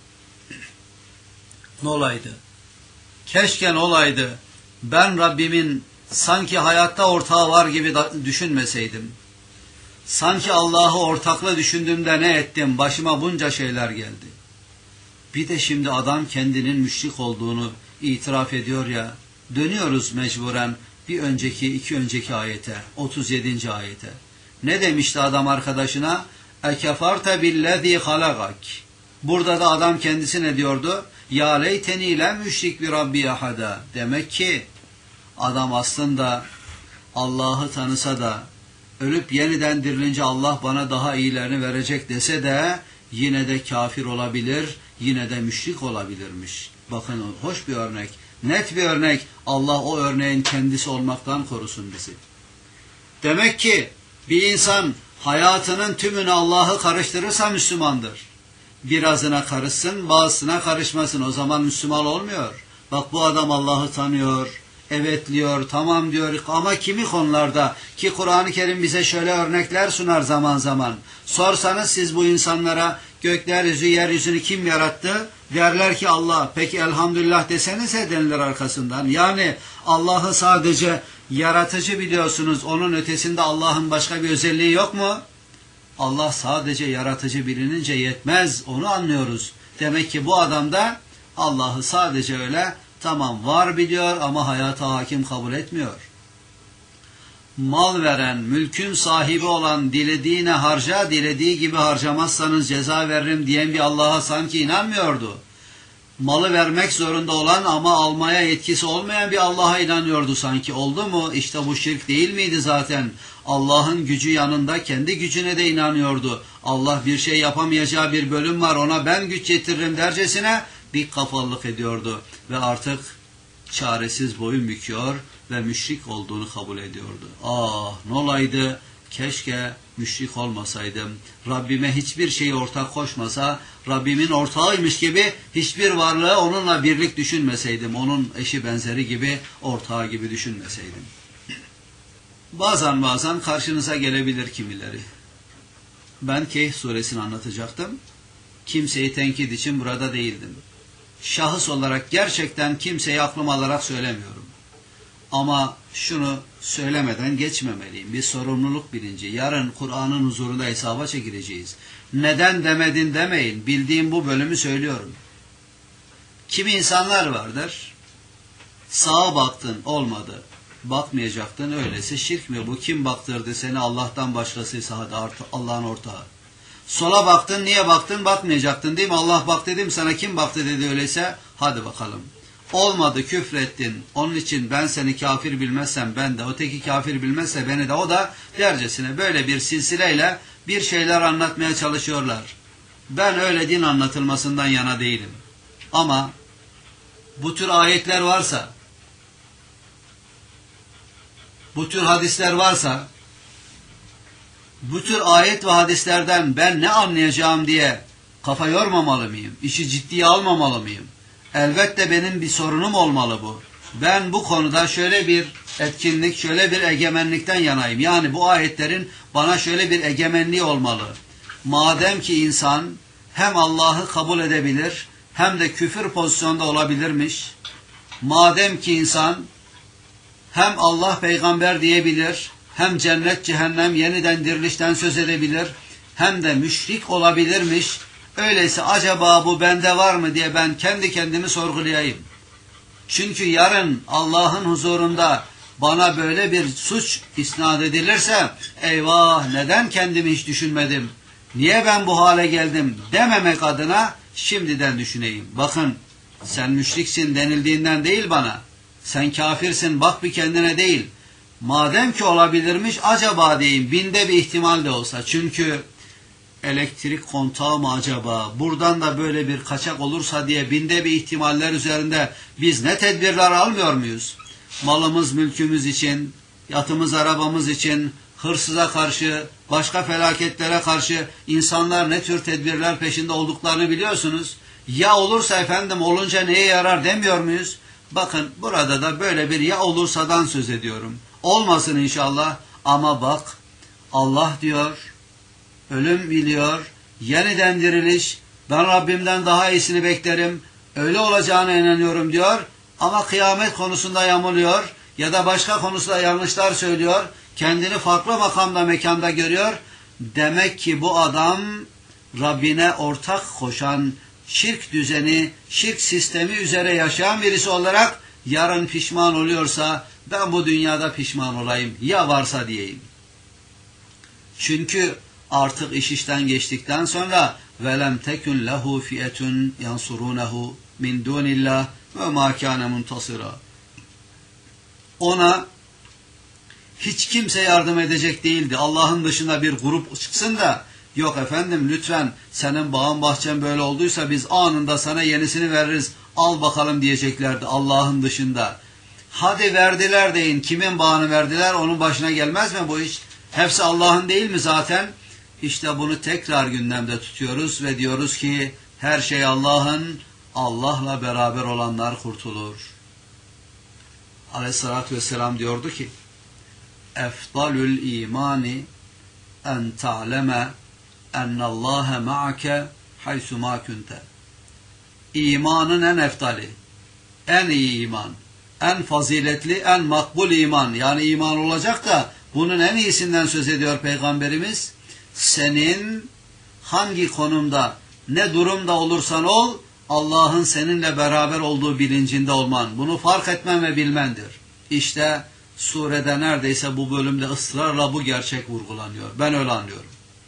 Ne olaydı? Keşke olaydı. Ben Rabbimin sanki hayatta ortağı var gibi düşünmeseydim. Sanki Allah'ı ortakla düşündüğümde ne ettim? Başıma bunca şeyler geldi. Bir de şimdi adam kendinin müşrik olduğunu itiraf ediyor ya. Dönüyoruz mecburen bir önceki, iki önceki ayete, otuz yedinci ayete. Ne demişti adam arkadaşına? Ekefarte billezî halagak. Burada da adam kendisine diyordu. Ya leyteni lem müşrik bi rabbi ahada. Demek ki adam aslında Allah'ı tanısa da ölüp yeniden dirilince Allah bana daha iyilerini verecek dese de yine de kafir olabilir, yine de müşrik olabilirmiş. Bakın hoş bir örnek, net bir örnek. Allah o örneğin kendisi olmaktan korusun bizi. Demek ki bir insan hayatının tümünü Allah'ı karıştırırsa Müslümandır. Birazına karışsın, bazısına karışmasın. O zaman Müslüman olmuyor. Bak bu adam Allah'ı tanıyor, evet diyor, tamam diyor ama kimi konularda ki Kur'an-ı Kerim bize şöyle örnekler sunar zaman zaman. Sorsanız siz bu insanlara gökler yeryüzünü kim yarattı? Derler ki Allah. Peki elhamdülillah desenize denilir arkasından. Yani Allah'ı sadece yaratıcı biliyorsunuz. Onun ötesinde Allah'ın başka bir özelliği yok mu? Allah sadece yaratıcı bilinince yetmez. Onu anlıyoruz. Demek ki bu adam da Allah'ı sadece öyle tamam var biliyor ama hayata hakim kabul etmiyor. Mal veren, mülkün sahibi olan dilediğine harca, dilediği gibi harcamazsanız ceza veririm diyen bir Allah'a sanki inanmıyordu. Malı vermek zorunda olan ama almaya yetkisi olmayan bir Allah'a inanıyordu sanki. Oldu mu? İşte bu şirk değil miydi zaten? Allah'ın gücü yanında kendi gücüne de inanıyordu. Allah bir şey yapamayacağı bir bölüm var, ona ben güç getiririm dercesine bir kafalılık ediyordu. Ve artık çaresiz boyun büküyor ve müşrik olduğunu kabul ediyordu. Ah ne olaydı? Keşke müşrik olmasaydım. Rabbime hiçbir şeyi ortak koşmasa, Rabbimin ortağıymış gibi hiçbir varlığı onunla birlik düşünmeseydim. Onun eşi benzeri gibi, ortağı gibi düşünmeseydim. Bazen bazen karşınıza gelebilir kimileri. Ben Kehf suresini anlatacaktım. Kimseyi tenkit için burada değildim. Şahıs olarak gerçekten kimseyi aklım alarak söylemiyorum. Ama şunu söylemeden geçmemeliyim. Bir sorumluluk bilinci. Yarın Kur'an'ın huzurunda hesaba çekileceğiz. Neden demedin demeyin. Bildiğim bu bölümü söylüyorum. Kimi insanlar vardır. Sağa baktın olmadı. Bakmayacaktın öyleyse şirk mi bu? Kim baktırdı seni Allah'tan başkasıysa hadi Allah'ın ortağı. Sola baktın niye baktın? Bakmayacaktın değil mi? Allah bak dedim sana kim baktı dedi öyleyse hadi bakalım. Olmadı küfrettin. Onun için ben seni kafir bilmezsem ben de öteki kafir bilmezse beni de o da dercesine böyle bir silsileyle bir şeyler anlatmaya çalışıyorlar. Ben öyle din anlatılmasından yana değilim. Ama bu tür ayetler varsa, bu tür hadisler varsa, bu tür ayet ve hadislerden ben ne anlayacağım diye kafa yormamalı mıyım? İşi ciddiye almamalı mıyım? Elbette benim bir sorunum olmalı bu. Ben bu konuda şöyle bir etkinlik, şöyle bir egemenlikten yanayım. Yani bu ayetlerin bana şöyle bir egemenliği olmalı. Madem ki insan hem Allah'ı kabul edebilir hem de küfür pozisyonda olabilirmiş. Madem ki insan hem Allah peygamber diyebilir, hem cennet cehennem yeniden dirilişten söz edebilir, hem de müşrik olabilirmiş. Öyleyse acaba bu bende var mı diye ben kendi kendimi sorgulayayım. Çünkü yarın Allah'ın huzurunda bana böyle bir suç isnat edilirse, eyvah neden kendimi hiç düşünmedim, niye ben bu hale geldim dememek adına şimdiden düşüneyim. Bakın sen müşriksin denildiğinden değil bana, sen kafirsin bak bir kendine değil. Madem ki olabilirmiş acaba diyeyim binde bir ihtimal de olsa. Çünkü elektrik kontağı mı acaba buradan da böyle bir kaçak olursa diye binde bir ihtimaller üzerinde biz ne tedbirler almıyor muyuz? Malımız mülkümüz için, yatımız arabamız için, hırsıza karşı, başka felaketlere karşı insanlar ne tür tedbirler peşinde olduklarını biliyorsunuz. Ya olursa efendim olunca neye yarar demiyor muyuz? Bakın burada da böyle bir ya olursadan söz ediyorum. Olmasın inşallah ama bak Allah diyor, ölüm biliyor, yeniden diriliş, ben Rabbimden daha iyisini beklerim, öyle olacağına inanıyorum diyor ama kıyamet konusunda yamuluyor ya da başka konusunda yanlışlar söylüyor, kendini farklı makamda mekanda görüyor. Demek ki bu adam Rabbine ortak koşan, şirk düzeni, şirk sistemi üzere yaşayan birisi olarak yarın pişman oluyorsa ben bu dünyada pişman olayım ya varsa diyeyim. Çünkü artık iş işten geçtikten sonra velem tekun lehu fiyetun yansurunehu min dunillah ve ma kana muntasira. Ona hiç kimse yardım edecek değildi. Allah'ın dışında bir grup çıksın da yok efendim lütfen senin bağın bahçen böyle olduysa biz anında sana yenisini veririz al bakalım diyeceklerdi Allah'ın dışında. Hadi verdiler deyin. Kimin bağını verdiler? Onun başına gelmez mi bu iş? Hepsi Allah'ın değil mi zaten? İşte bunu tekrar gündemde tutuyoruz ve diyoruz ki her şey Allah'ın, Allah'la beraber olanlar kurtulur. Aleyhissalatü vesselam diyordu ki efdalül imani en ta'leme ennallâhe ma'ake haysu ma kunte. İmanın en efdali, en iyi iman, en faziletli, en makbul iman. Yani iman olacak da bunun en iyisinden söz ediyor Peygamberimiz. Senin hangi konumda, ne durumda olursan ol, Allah'ın seninle beraber olduğu bilincinde olman. Bunu fark etmen ve bilmendir. İşte surede neredeyse bu bölümde ısrarla bu gerçek vurgulanıyor. Ben öyle anlıyorum.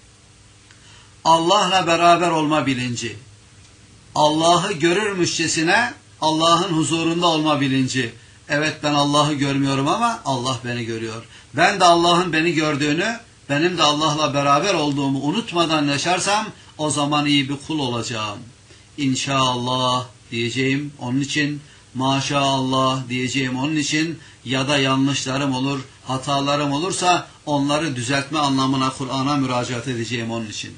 Allah'la beraber olma bilinci. Allah'ı görürmüşçesine Allah'ın huzurunda olma bilinci. Evet ben Allah'ı görmüyorum ama Allah beni görüyor. Ben de Allah'ın beni gördüğünü, benim de Allah'la beraber olduğumu unutmadan yaşarsam o zaman iyi bir kul olacağım. İnşallah diyeceğim onun için, maşallah diyeceğim onun için ya da yanlışlarım olur, hatalarım olursa onları düzeltme anlamına Kur'an'a müracaat edeceğim onun için.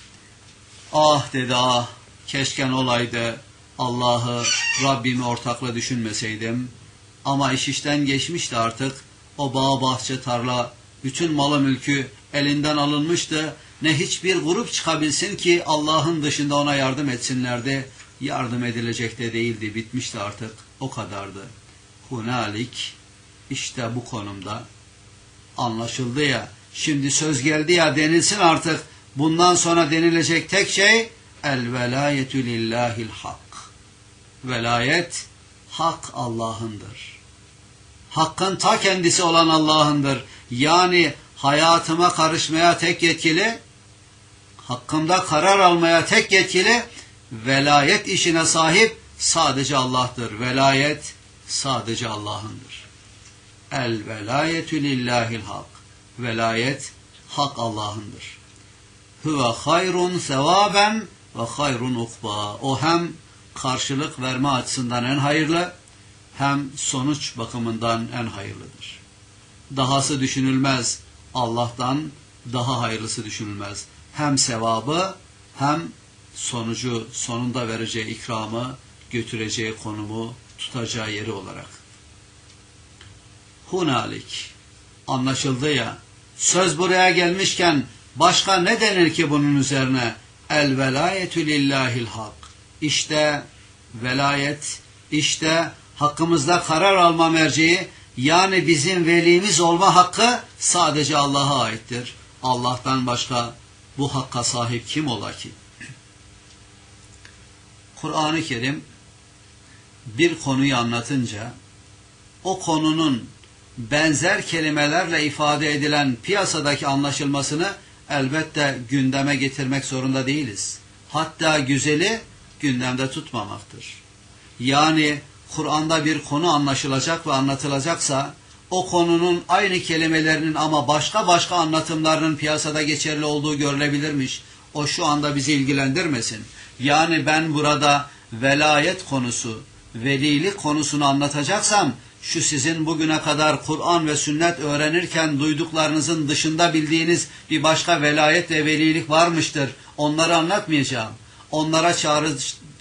Ah dedi ah, keşken olaydı Allah'ı, Rabbimi ortakla düşünmeseydim. Ama iş işten geçmişti artık. O bağ, bahçe, tarla, bütün malı mülkü elinden alınmıştı. Ne hiçbir grup çıkabilsin ki Allah'ın dışında ona yardım etsinlerdi. Yardım edilecek de değildi, bitmişti artık. O kadardı. Hunalik, işte bu konumda anlaşıldı ya, şimdi söz geldi ya denilsin artık. Bundan sonra denilecek tek şey el velayetü lillahil hak. Velayet hak Allah'ındır. Hakkın ta kendisi olan Allah'ındır. Yani hayatıma karışmaya tek yetkili, hakkımda karar almaya tek yetkili, velayet işine sahip sadece Allah'tır. Velayet sadece Allah'ındır. El velayetü lillahil hak. Velayet hak Allah'ındır. Huve hayrun sevaben ve hayrun ukba. O hem karşılık verme açısından en hayırlı, hem sonuç bakımından en hayırlıdır. Dahası düşünülmez. Allah'tan daha hayırlısı düşünülmez. Hem sevabı hem sonucu, sonunda vereceği ikramı, götüreceği konumu, tutacağı yeri olarak. Hunalik. Anlaşıldı ya. Söz buraya gelmişken başka ne denir ki bunun üzerine? El velayetü lillahil hak. İşte velayet, işte hakkımızda karar alma merceği, yani bizim velimiz olma hakkı sadece Allah'a aittir. Allah'tan başka bu hakka sahip kim ola ki? Kur'an-ı Kerim bir konuyu anlatınca o konunun benzer kelimelerle ifade edilen piyasadaki anlaşılmasını elbette gündeme getirmek zorunda değiliz. Hatta güzeli gündemde tutmamaktır. Yani Kur'an'da bir konu anlaşılacak ve anlatılacaksa o konunun aynı kelimelerinin ama başka başka anlatımlarının piyasada geçerli olduğu görülebilirmiş. O şu anda bizi ilgilendirmesin. Yani ben burada velayet konusu, velilik konusunu anlatacaksam şu sizin bugüne kadar Kur'an ve sünnet öğrenirken duyduklarınızın dışında bildiğiniz bir başka velayet ve velilik varmıştır. Onları anlatmayacağım. Onlara çağrı,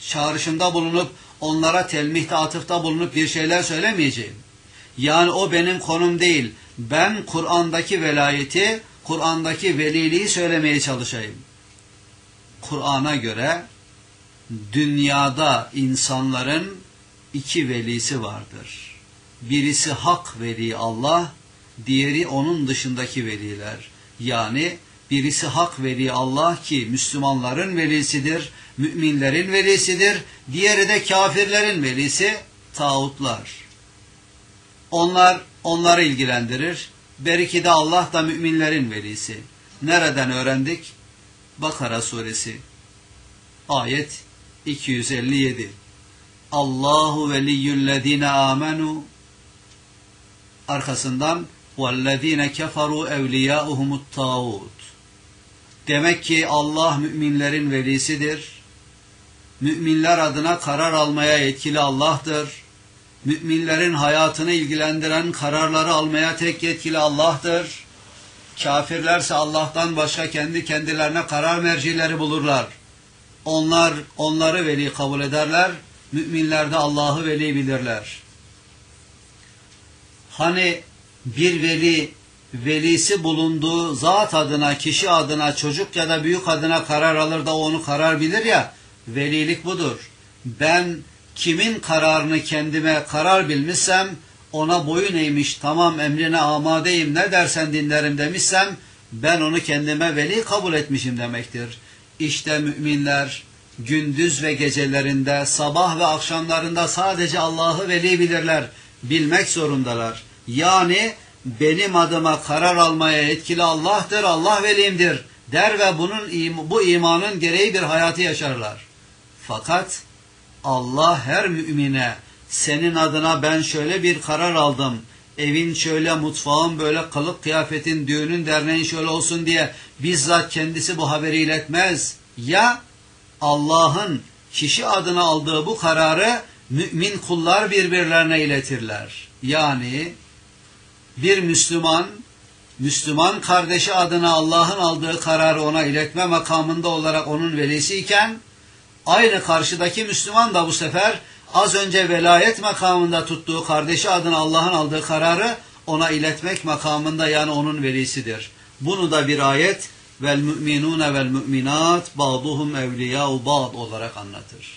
çağrışımda bulunup onlara telmihte, atıfta bulunup bir şeyler söylemeyeceğim. Yani o benim konum değil. Ben Kur'an'daki velayeti, Kur'an'daki veliliği söylemeye çalışayım. Kur'an'a göre dünyada insanların iki velisi vardır. Birisi hak veli Allah, diğeri onun dışındaki veliler. Yani birisi hak veli Allah ki Müslümanların velisidir, müminlerin velisidir. Diğeri de kafirlerin velisi, tağutlar. Onlar onları ilgilendirir. Belki de Allah da müminlerin velisi. Nereden öğrendik? Bakara suresi. Ayet iki yüz elli yedi. Allahu veliyyüllezine amenu. Arkasından vellezine keferu evliyauhumut tağut. Demek ki Allah müminlerin velisidir. Müminler adına karar almaya yetkili Allah'tır. Müminlerin hayatını ilgilendiren kararları almaya tek yetkili Allah'tır. Kafirlerse Allah'tan başka kendi kendilerine karar mercileri bulurlar. Onlar onları veli kabul ederler. Müminler de Allah'ı veli bilirler. Hani bir veli, velisi bulunduğu zat adına, kişi adına, çocuk ya da büyük adına karar alır da onu karar bilir ya, velilik budur. Ben kimin kararını kendime karar bilmişsem, ona boyun eğmiş, tamam emrine amadeyim, ne dersen dinlerim demişsem, ben onu kendime veli kabul etmişim demektir. İşte müminler gündüz ve gecelerinde, sabah ve akşamlarında sadece Allah'ı veli bilirler, bilmek zorundalar. Yani benim adıma karar almaya yetkili Allah'tır, Allah velimdir der ve bunun bu imanın gereği bir hayatı yaşarlar. Fakat Allah her mümine senin adına ben şöyle bir karar aldım, evin şöyle, mutfağın böyle, kılık kıyafetin, düğünün, derneğin şöyle olsun diye bizzat kendisi bu haberi iletmez. Ya Allah'ın kişi adına aldığı bu kararı mümin kullar birbirlerine iletirler. Yani bir Müslüman, Müslüman kardeşi adına Allah'ın aldığı kararı ona iletme makamında olarak onun velisiyken, aynı karşıdaki Müslüman da bu sefer az önce velayet makamında tuttuğu kardeşi adına Allah'ın aldığı kararı ona iletmek makamında, yani onun velisidir. Bunu da bir ayet vel müminune vel müminat ba'duhum evliya'u ba'd olarak anlatır.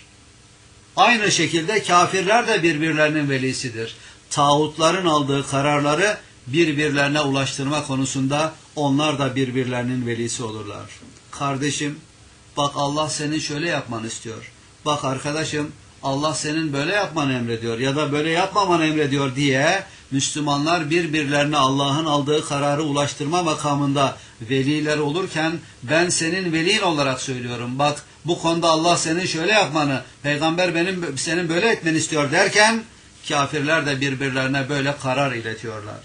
Aynı şekilde kafirler de birbirlerinin velisidir. Tağutların aldığı kararları birbirlerine ulaştırma konusunda onlar da birbirlerinin velisi olurlar. Kardeşim, bak Allah senin şöyle yapmanı istiyor. Bak arkadaşım, Allah senin böyle yapmanı emrediyor ya da böyle yapmamanı emrediyor diye Müslümanlar birbirlerine Allah'ın aldığı kararı ulaştırma makamında veliler olurken, ben senin velin olarak söylüyorum. Bak bu konuda Allah senin şöyle yapmanı, peygamber benim senin böyle etmeni istiyor derken, kafirler de birbirlerine böyle karar iletiyorlar.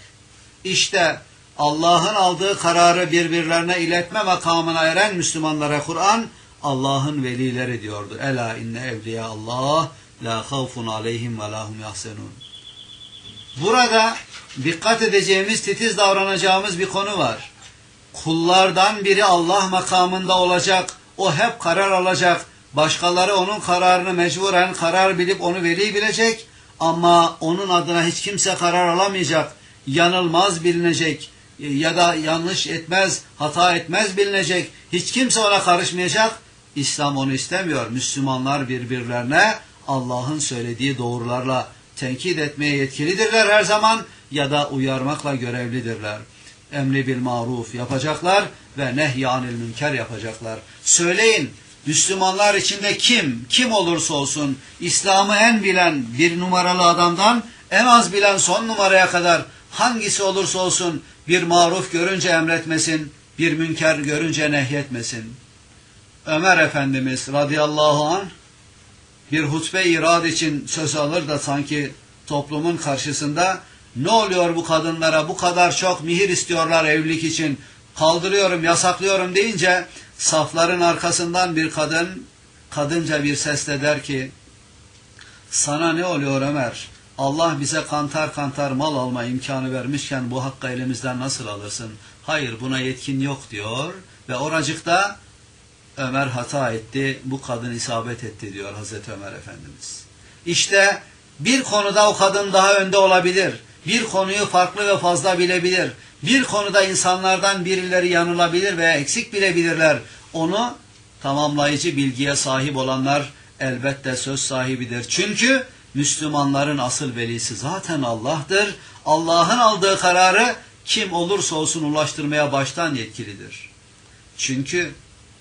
İşte Allah'ın aldığı kararı birbirlerine iletme makamına eren Müslümanlara Kur'an, Allah'ın velileri diyordu. Ela inne evliya Allah la havfun aleyhim ve lahum yahsenun. Burada dikkat edeceğimiz, titiz davranacağımız bir konu var. Kullardan biri Allah makamında olacak, o hep karar alacak, başkaları onun kararını mecburen karar bilip onu veli bilecek, ama onun adına hiç kimse karar alamayacak, yanılmaz bilinecek ya da yanlış etmez, hata etmez bilinecek, hiç kimse ona karışmayacak. İslam onu istemiyor. Müslümanlar birbirlerine Allah'ın söylediği doğrularla tenkit etmeye yetkilidirler her zaman ya da uyarmakla görevlidirler. Emri bil maruf yapacaklar ve nehyanil münker yapacaklar. Söyleyin, Müslümanlar içinde kim, kim olursa olsun, İslam'ı en bilen bir numaralı adamdan en az bilen son numaraya kadar hangisi olursa olsun bir maruf görünce emretmesin, bir münker görünce nehyetmesin. Ömer Efendimiz radıyallahu anh bir hutbe irad için söz alır da sanki toplumun karşısında, ne oluyor bu kadınlara, bu kadar çok mihir istiyorlar evlilik için, kaldırıyorum, yasaklıyorum deyince safların arkasından bir kadın kadınca bir sesle der ki, sana ne oluyor Ömer? Allah bize kantar kantar mal alma imkanı vermişken bu hakkı elimizden nasıl alırsın? Hayır, buna yetkin yok diyor ve oracıkta Ömer hata etti, bu kadın isabet etti diyor Hazreti Ömer Efendimiz. İşte bir konuda o kadın daha önde olabilir. Bir konuyu farklı ve fazla bilebilir. Bir konuda insanlardan birileri yanılabilir veya eksik bilebilirler. Onu tamamlayıcı bilgiye sahip olanlar elbette söz sahibidir. Çünkü Müslümanların asıl velisi zaten Allah'tır. Allah'ın aldığı kararı kim olursa olsun ulaştırmaya baştan yetkilidir. Çünkü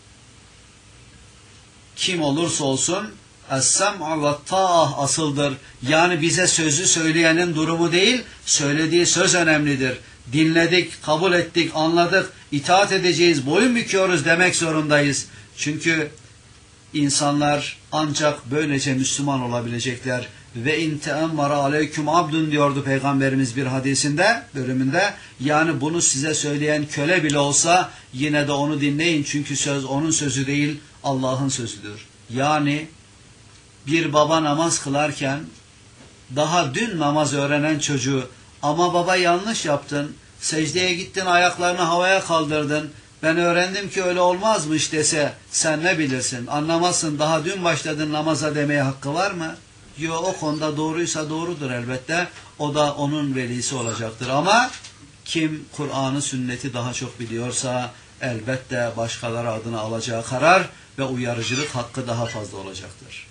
kim olursa olsun es-sem'u ve ta'ah asıldır. Yani bize sözü söyleyenin durumu değil, söylediği söz önemlidir. Dinledik, kabul ettik, anladık, itaat edeceğiz, boyun büküyoruz demek zorundayız. Çünkü insanlar ancak böylece Müslüman olabilecekler. Ve in teemmara aleyküm abdun diyordu Peygamberimiz bir hadisinde, bölümünde. Yani bunu size söyleyen köle bile olsa yine de onu dinleyin. Çünkü söz onun sözü değil, Allah'ın sözüdür. Yani bir baba namaz kılarken daha dün namaz öğrenen çocuğu, ama baba yanlış yaptın, secdeye gittin, ayaklarını havaya kaldırdın, ben öğrendim ki öyle olmazmış dese, sen ne bilirsin, anlamazsın, daha dün başladın namaza demeye hakkı var mı? Yok, o konuda doğruysa doğrudur elbette, o da onun velisi olacaktır. Ama kim Kur'an'ı, sünneti daha çok biliyorsa elbette başkaları adına alacağı karar ve uyarıcılık hakkı daha fazla olacaktır.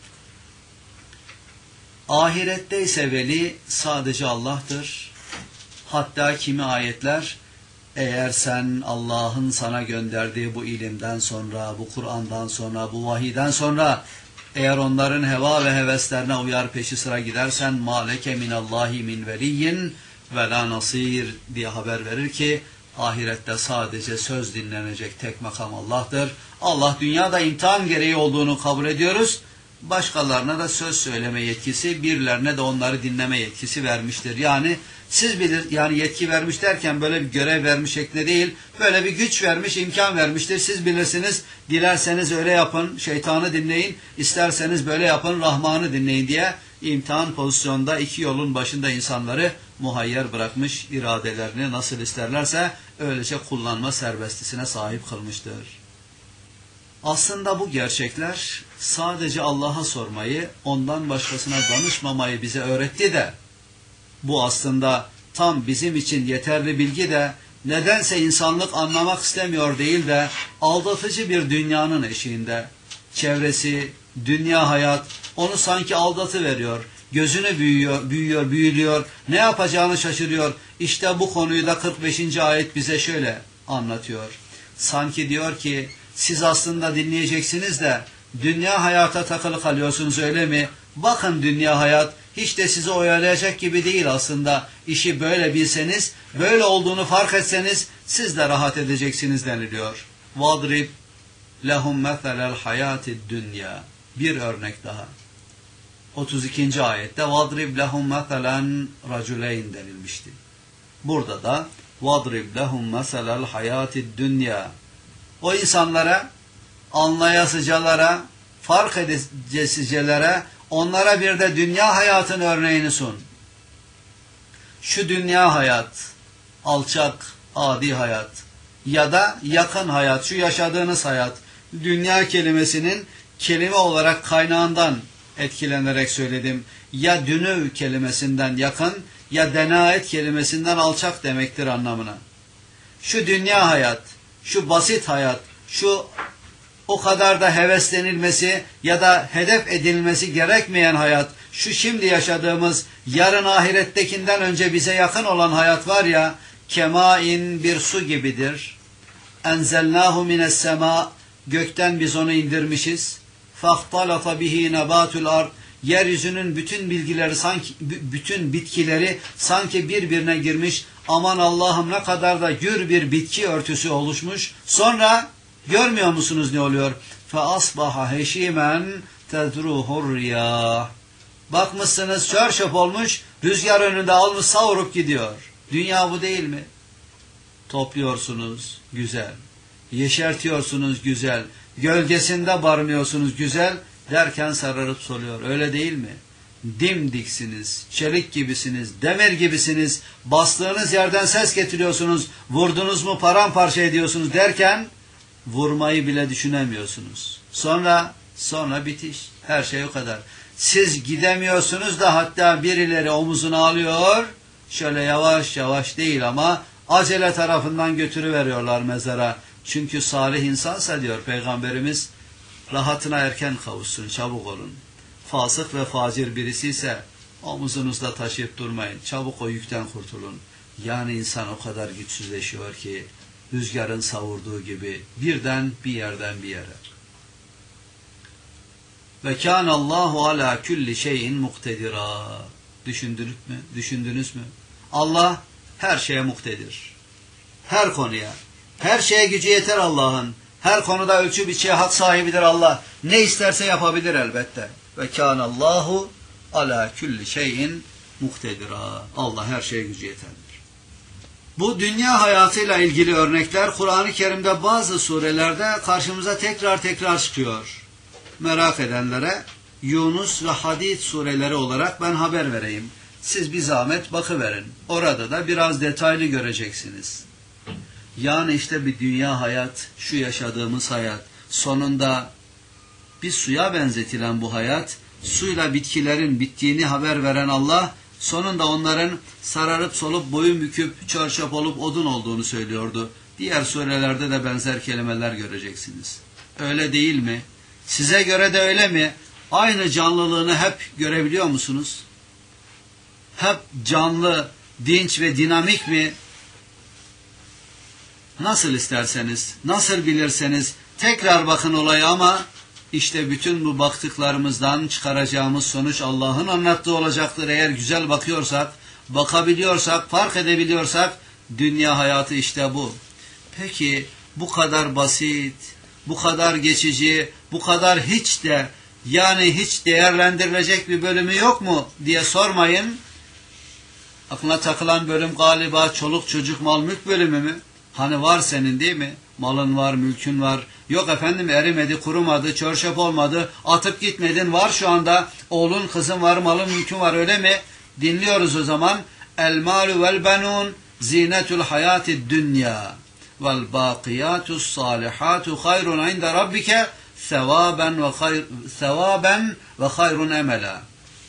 Ahirette ise veli sadece Allah'tır. Hatta kimi ayetler, eğer sen Allah'ın sana gönderdiği bu ilimden sonra, bu Kur'an'dan sonra, bu vahiyden sonra eğer onların heva ve heveslerine uyar peşi sıra gidersen mâleke minallahi min veliyyin ve la nasir diye haber verir ki ahirette sadece söz dinlenecek tek makam Allah'tır. Allah dünyada imtihan gereği olduğunu kabul ediyoruz. Başkalarına da söz söyleme yetkisi, birilerine de onları dinleme yetkisi vermiştir. Yani siz bilir, yani yetki vermiş derken böyle bir görev vermiş şeklinde değil, böyle bir güç vermiş, imkan vermiştir. Siz bilirsiniz, dilerseniz öyle yapın, şeytanı dinleyin, isterseniz böyle yapın, Rahman'ı dinleyin diye imtihan pozisyonda iki yolun başında insanları muhayyer bırakmış, iradelerini nasıl isterlerse öylece kullanma serbestisine sahip kılmıştır. Aslında bu gerçekler sadece Allah'a sormayı, ondan başkasına danışmamayı bize öğretti de, bu aslında tam bizim için yeterli bilgi de, nedense insanlık anlamak istemiyor değil de, aldatıcı bir dünyanın eşiğinde, çevresi, dünya hayat, onu sanki aldatıveriyor, gözünü büyüyor, büyüyor, büyülüyor, ne yapacağını şaşırıyor. İşte bu konuyu da kırk beşinci ayet bize şöyle anlatıyor. Sanki diyor ki, siz aslında dinleyeceksiniz de, dünya hayata takılı kalıyorsunuz öyle mi? Bakın dünya hayat hiç de sizi oyalayacak gibi değil aslında. İşi böyle bilseniz, böyle olduğunu fark etseniz siz de rahat edeceksiniz deniliyor. وَاضْرِبْ لَهُمْ مَثَلَ الْحَيَاتِ الدُّنْيَا. Bir örnek daha. otuz ikinci ayette وَاضْرِبْ لَهُمْ مَثَلًا رَجُلَيْنِ denilmişti. Burada da وَاضْرِبْ لَهُمْ مَثَلَ الْحَيَاتِ الدُّنْيَا. O insanlara, anlayasıcalara, fark edeceğlere, onlara bir de dünya hayatın örneğini sun. Şu dünya hayat, alçak, adi hayat ya da yakın hayat, şu yaşadığınız hayat, dünya kelimesinin kelime olarak kaynağından etkilenerek söyledim. Ya dünü kelimesinden yakın, ya denaet kelimesinden alçak demektir anlamına. Şu dünya hayat, şu basit hayat, şu o kadar da heveslenilmesi ya da hedef edilmesi gerekmeyen hayat, şu şimdi yaşadığımız, yarın ahirettekinden önce bize yakın olan hayat var ya, kemain bir su gibidir. Enzelnahu mines sema, gökten biz onu indirmişiz. Fahtalata bihi nebatul ard, yeryüzünün bütün bilgileri sanki, bütün bitkileri sanki birbirine girmiş. Aman Allah'ım ne kadar da gür bir bitki örtüsü oluşmuş. Sonra görmüyor musunuz ne oluyor? فَأَصْبَحَ هَشِيمًا تَدْرُهُ الرِّيَاحِ. Bakmışsınız çör olmuş, rüzgar önünde almış savurup gidiyor. Dünya bu değil mi? Topluyorsunuz, güzel. Yeşertiyorsunuz, güzel. Gölgesinde barınıyorsunuz, güzel. Derken sararıp soluyor. Öyle değil mi? Dimdiksiniz, çelik gibisiniz, demir gibisiniz. Bastığınız yerden ses getiriyorsunuz. Vurdunuz mu paramparça ediyorsunuz derken Vurmayı bile düşünemiyorsunuz. Sonra, sonra bitiş. Her şey o kadar. Siz gidemiyorsunuz da hatta birileri omuzunu alıyor, şöyle yavaş yavaş değil ama acele tarafından götürüveriyorlar mezara. Çünkü salih insansa diyor Peygamberimiz, rahatına erken kavuşsun, çabuk olun. Fasık ve facir birisi ise omuzunuzda taşıyıp durmayın, çabuk o yükten kurtulun. Yani insan o kadar güçsüzleşiyor ki, rüzgarın savurduğu gibi birden bir yerden bir yere. Ve kânallâhu alâ külli şeyin muktedira. Düşündünüz mü? Düşündünüz mü? Allah her şeye muktedir. Her konuya. Her şeye gücü yeter Allah'ın. Her konuda ölçü biçiye hak sahibidir Allah. Ne isterse yapabilir elbette. Ve kânallâhu alâ külli şeyin muktedira. Allah her şeye gücü yeterdir. Bu dünya hayatıyla ilgili örnekler Kur'an-ı Kerim'de bazı surelerde karşımıza tekrar tekrar çıkıyor. Merak edenlere Yunus ve Hadid sureleri olarak ben haber vereyim. Siz bir zahmet bakıverin. Orada da biraz detaylı göreceksiniz. Yani işte bir dünya hayat, şu yaşadığımız hayat, sonunda bir suya benzetilen bu hayat, suyla bitkilerin bittiğini haber veren Allah, sonunda onların sararıp solup boyun büküp çörçöp olup odun olduğunu söylüyordu. Diğer surelerde de benzer kelimeler göreceksiniz. Öyle değil mi? Size göre de öyle mi? Aynı canlılığını hep görebiliyor musunuz? Hep canlı, dinç ve dinamik mi? Nasıl isterseniz, nasıl bilirseniz tekrar bakın olaya ama işte bütün bu baktıklarımızdan çıkaracağımız sonuç Allah'ın anlattığı olacaktır. Eğer güzel bakıyorsak, bakabiliyorsak, fark edebiliyorsak dünya hayatı işte bu. Peki bu kadar basit, bu kadar geçici, bu kadar hiç de yani hiç değerlendirilecek bir bölümü yok mu diye sormayın. Aklına takılan bölüm galiba çoluk çocuk mal mülk bölümü mü? Hani var senin değil mi? Malın var, mülkün var. Yok efendim erimedi, kurumadı, çörçöp olmadı, atıp gitmedin. Var şu anda oğlun, kızın var, malın, mülkün var öyle mi? Dinliyoruz o zaman. El malu vel benun zinetul hayatid dünya vel bakiyatus salihatu hayrun inde rabbike sevaben ve hayr sevaben ve hayrun emela.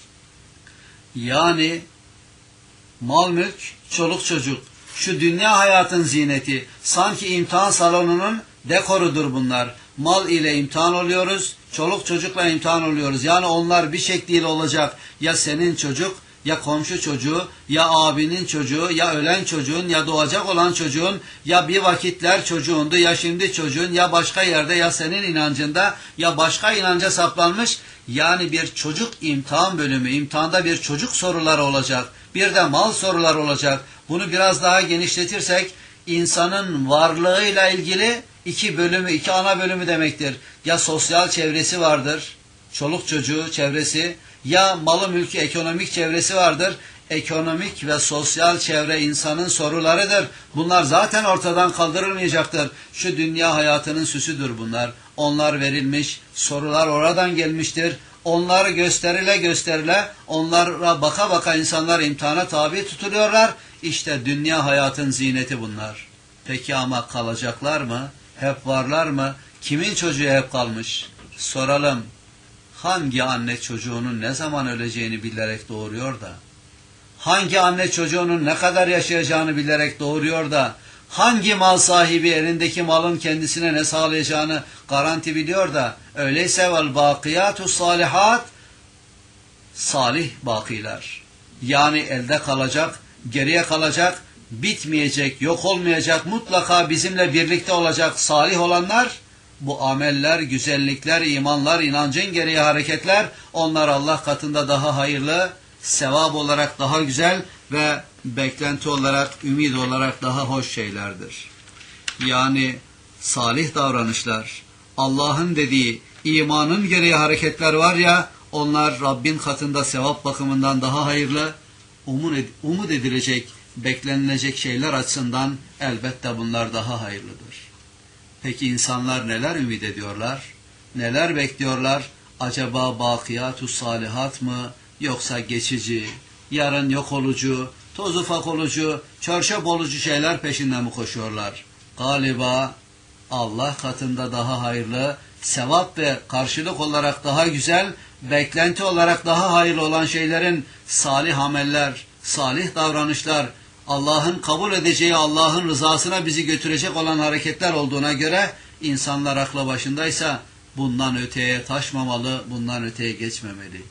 Yani mal, mülk, çoluk çocuk, şu dünya hayatın zineti, sanki imtihan salonunun dekorudur bunlar. Mal ile imtihan oluyoruz, çoluk çocukla imtihan oluyoruz. Yani onlar bir şekliyle olacak. Ya senin çocuk, ya komşu çocuğu, ya abinin çocuğu, ya ölen çocuğun, ya doğacak olan çocuğun, ya bir vakitler çocuğundu, ya şimdi çocuğun, ya başka yerde, ya senin inancında, ya başka inanca saplanmış. Yani bir çocuk imtihan bölümü, imtihanda bir çocuk soruları olacak, bir de mal soruları olacak. Bunu biraz daha genişletirsek, insanın varlığıyla ilgili iki bölümü, iki ana bölümü demektir. Ya sosyal çevresi vardır, çoluk çocuğu çevresi, ya malı mülkü ekonomik çevresi vardır. Ekonomik ve sosyal çevre insanın sorularıdır. Bunlar zaten ortadan kaldırılmayacaktır. Şu dünya hayatının süsüdür bunlar. Onlar verilmiş, sorular oradan gelmiştir. Onları gösterile gösterile, onlara baka baka insanlar imtihana tabi tutuluyorlar. İşte dünya hayatın zineti bunlar. Peki ama kalacaklar mı? Hep varlar mı? Kimin çocuğu hep kalmış? Soralım. Hangi anne çocuğunun ne zaman öleceğini bilerek doğuruyor da? Hangi anne çocuğunun ne kadar yaşayacağını bilerek doğuruyor da? Hangi mal sahibi elindeki malın kendisine ne sağlayacağını garanti biliyor da? Öyleyse vel bakiyatus salihat, salih bakiler. Yani elde kalacak, geriye kalacak, bitmeyecek, yok olmayacak, mutlaka bizimle birlikte olacak salih olanlar, bu ameller, güzellikler, imanlar, inancın gereği hareketler, onlar Allah katında daha hayırlı, sevap olarak daha güzel ve beklenti olarak, ümit olarak daha hoş şeylerdir. Yani salih davranışlar, Allah'ın dediği imanın gereği hareketler var ya, onlar Rabbin katında sevap bakımından daha hayırlı, umut edilecek, beklenilecek şeyler açısından elbette bunlar daha hayırlıdır. Peki insanlar neler ümit ediyorlar? Neler bekliyorlar? Acaba bakiyatus salihat mı? Yoksa geçici, yarın yok olucu, toz ufak olucu, çörçöp olucu şeyler peşinden mi koşuyorlar? Galiba Allah katında daha hayırlı, sevap ve karşılık olarak daha güzel, beklenti olarak daha hayırlı olan şeylerin salih ameller, salih davranışlar, Allah'ın kabul edeceği, Allah'ın rızasına bizi götürecek olan hareketler olduğuna göre insanlar aklı başındaysa bundan öteye taşmamalı, bundan öteye geçmemeli.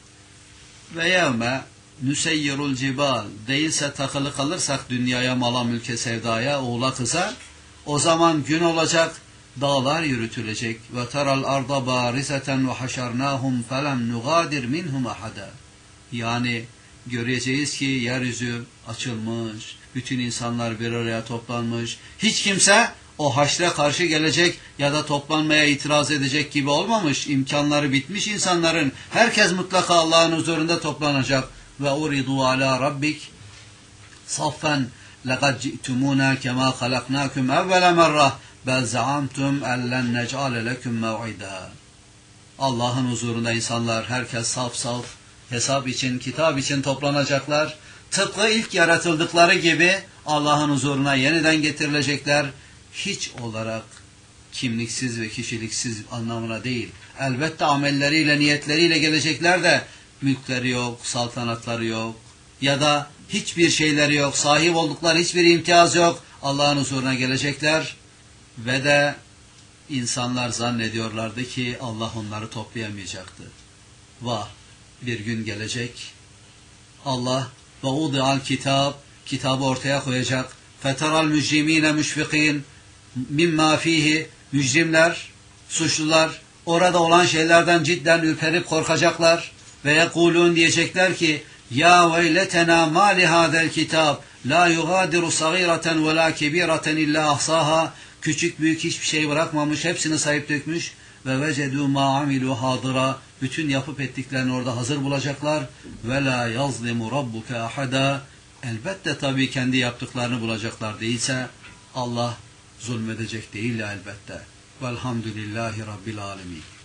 Ve yevme nüseyyirul cibal, değilse takılı kalırsak dünyaya, mala, mülke, sevdaya, oğula, kıza, o zaman gün olacak, dağlar yürütülecek. Ve teral arda barizeten ve haşarnahum felem nugadir minhum ahada. Yani göreceğiz ki yeryüzü açılmış, bütün insanlar bir araya toplanmış. Hiç kimse o haşre karşı gelecek ya da toplanmaya itiraz edecek gibi olmamış. İmkanları bitmiş insanların. Herkes mutlaka Allah'ın huzurunda toplanacak. Ve uridu ala rabbik saffen لَقَدْ جِئْتُمُونَا كَمَا خَلَقْنَاكُمْ اَوَّلَ مَرَّةٍ بَلْ زَعَمْتُمْ اَلَّنْ نَجْعَلَ لَكُمْ مَوْعِدًا. Allah'ın huzurunda insanlar herkes saf saf hesap için, kitap için toplanacaklar. Tıpkı ilk yaratıldıkları gibi Allah'ın huzuruna yeniden getirilecekler. Hiç olarak kimliksiz ve kişiliksiz anlamına değil. Elbette amelleriyle, niyetleriyle gelecekler de mülkleri yok, saltanatları yok ya da hiçbir şeyleri yok, sahip oldukları hiçbir imtiyaz yok. Allah'ın huzuruna gelecekler ve de insanlar zannediyorlardı ki Allah onları toplayamayacaktı. Vah! Bir gün gelecek. Allah ve udi'al kitap, kitabı ortaya koyacak. Feteral mücrimine müşfikin mimma fihi, mücrimler, suçlular orada olan şeylerden cidden ürperip korkacaklar ve yekulun diyecekler ki ya veyletena ma li hadel kitab la yugadiru sagireten ve la kebireten illa ahsaha. Küçük büyük hiçbir şey bırakmamış, hepsini sayıp dökmüş. Ve vecedu ma amilu hadira, bütün yapıp ettiklerini orada hazır bulacaklar. Ve la yazlimu rabbuke ahada, elbette tabii kendi yaptıklarını bulacaklar, değilse Allah zulmedecek değil elbette. Velhamdülillahi Rabbil alemin.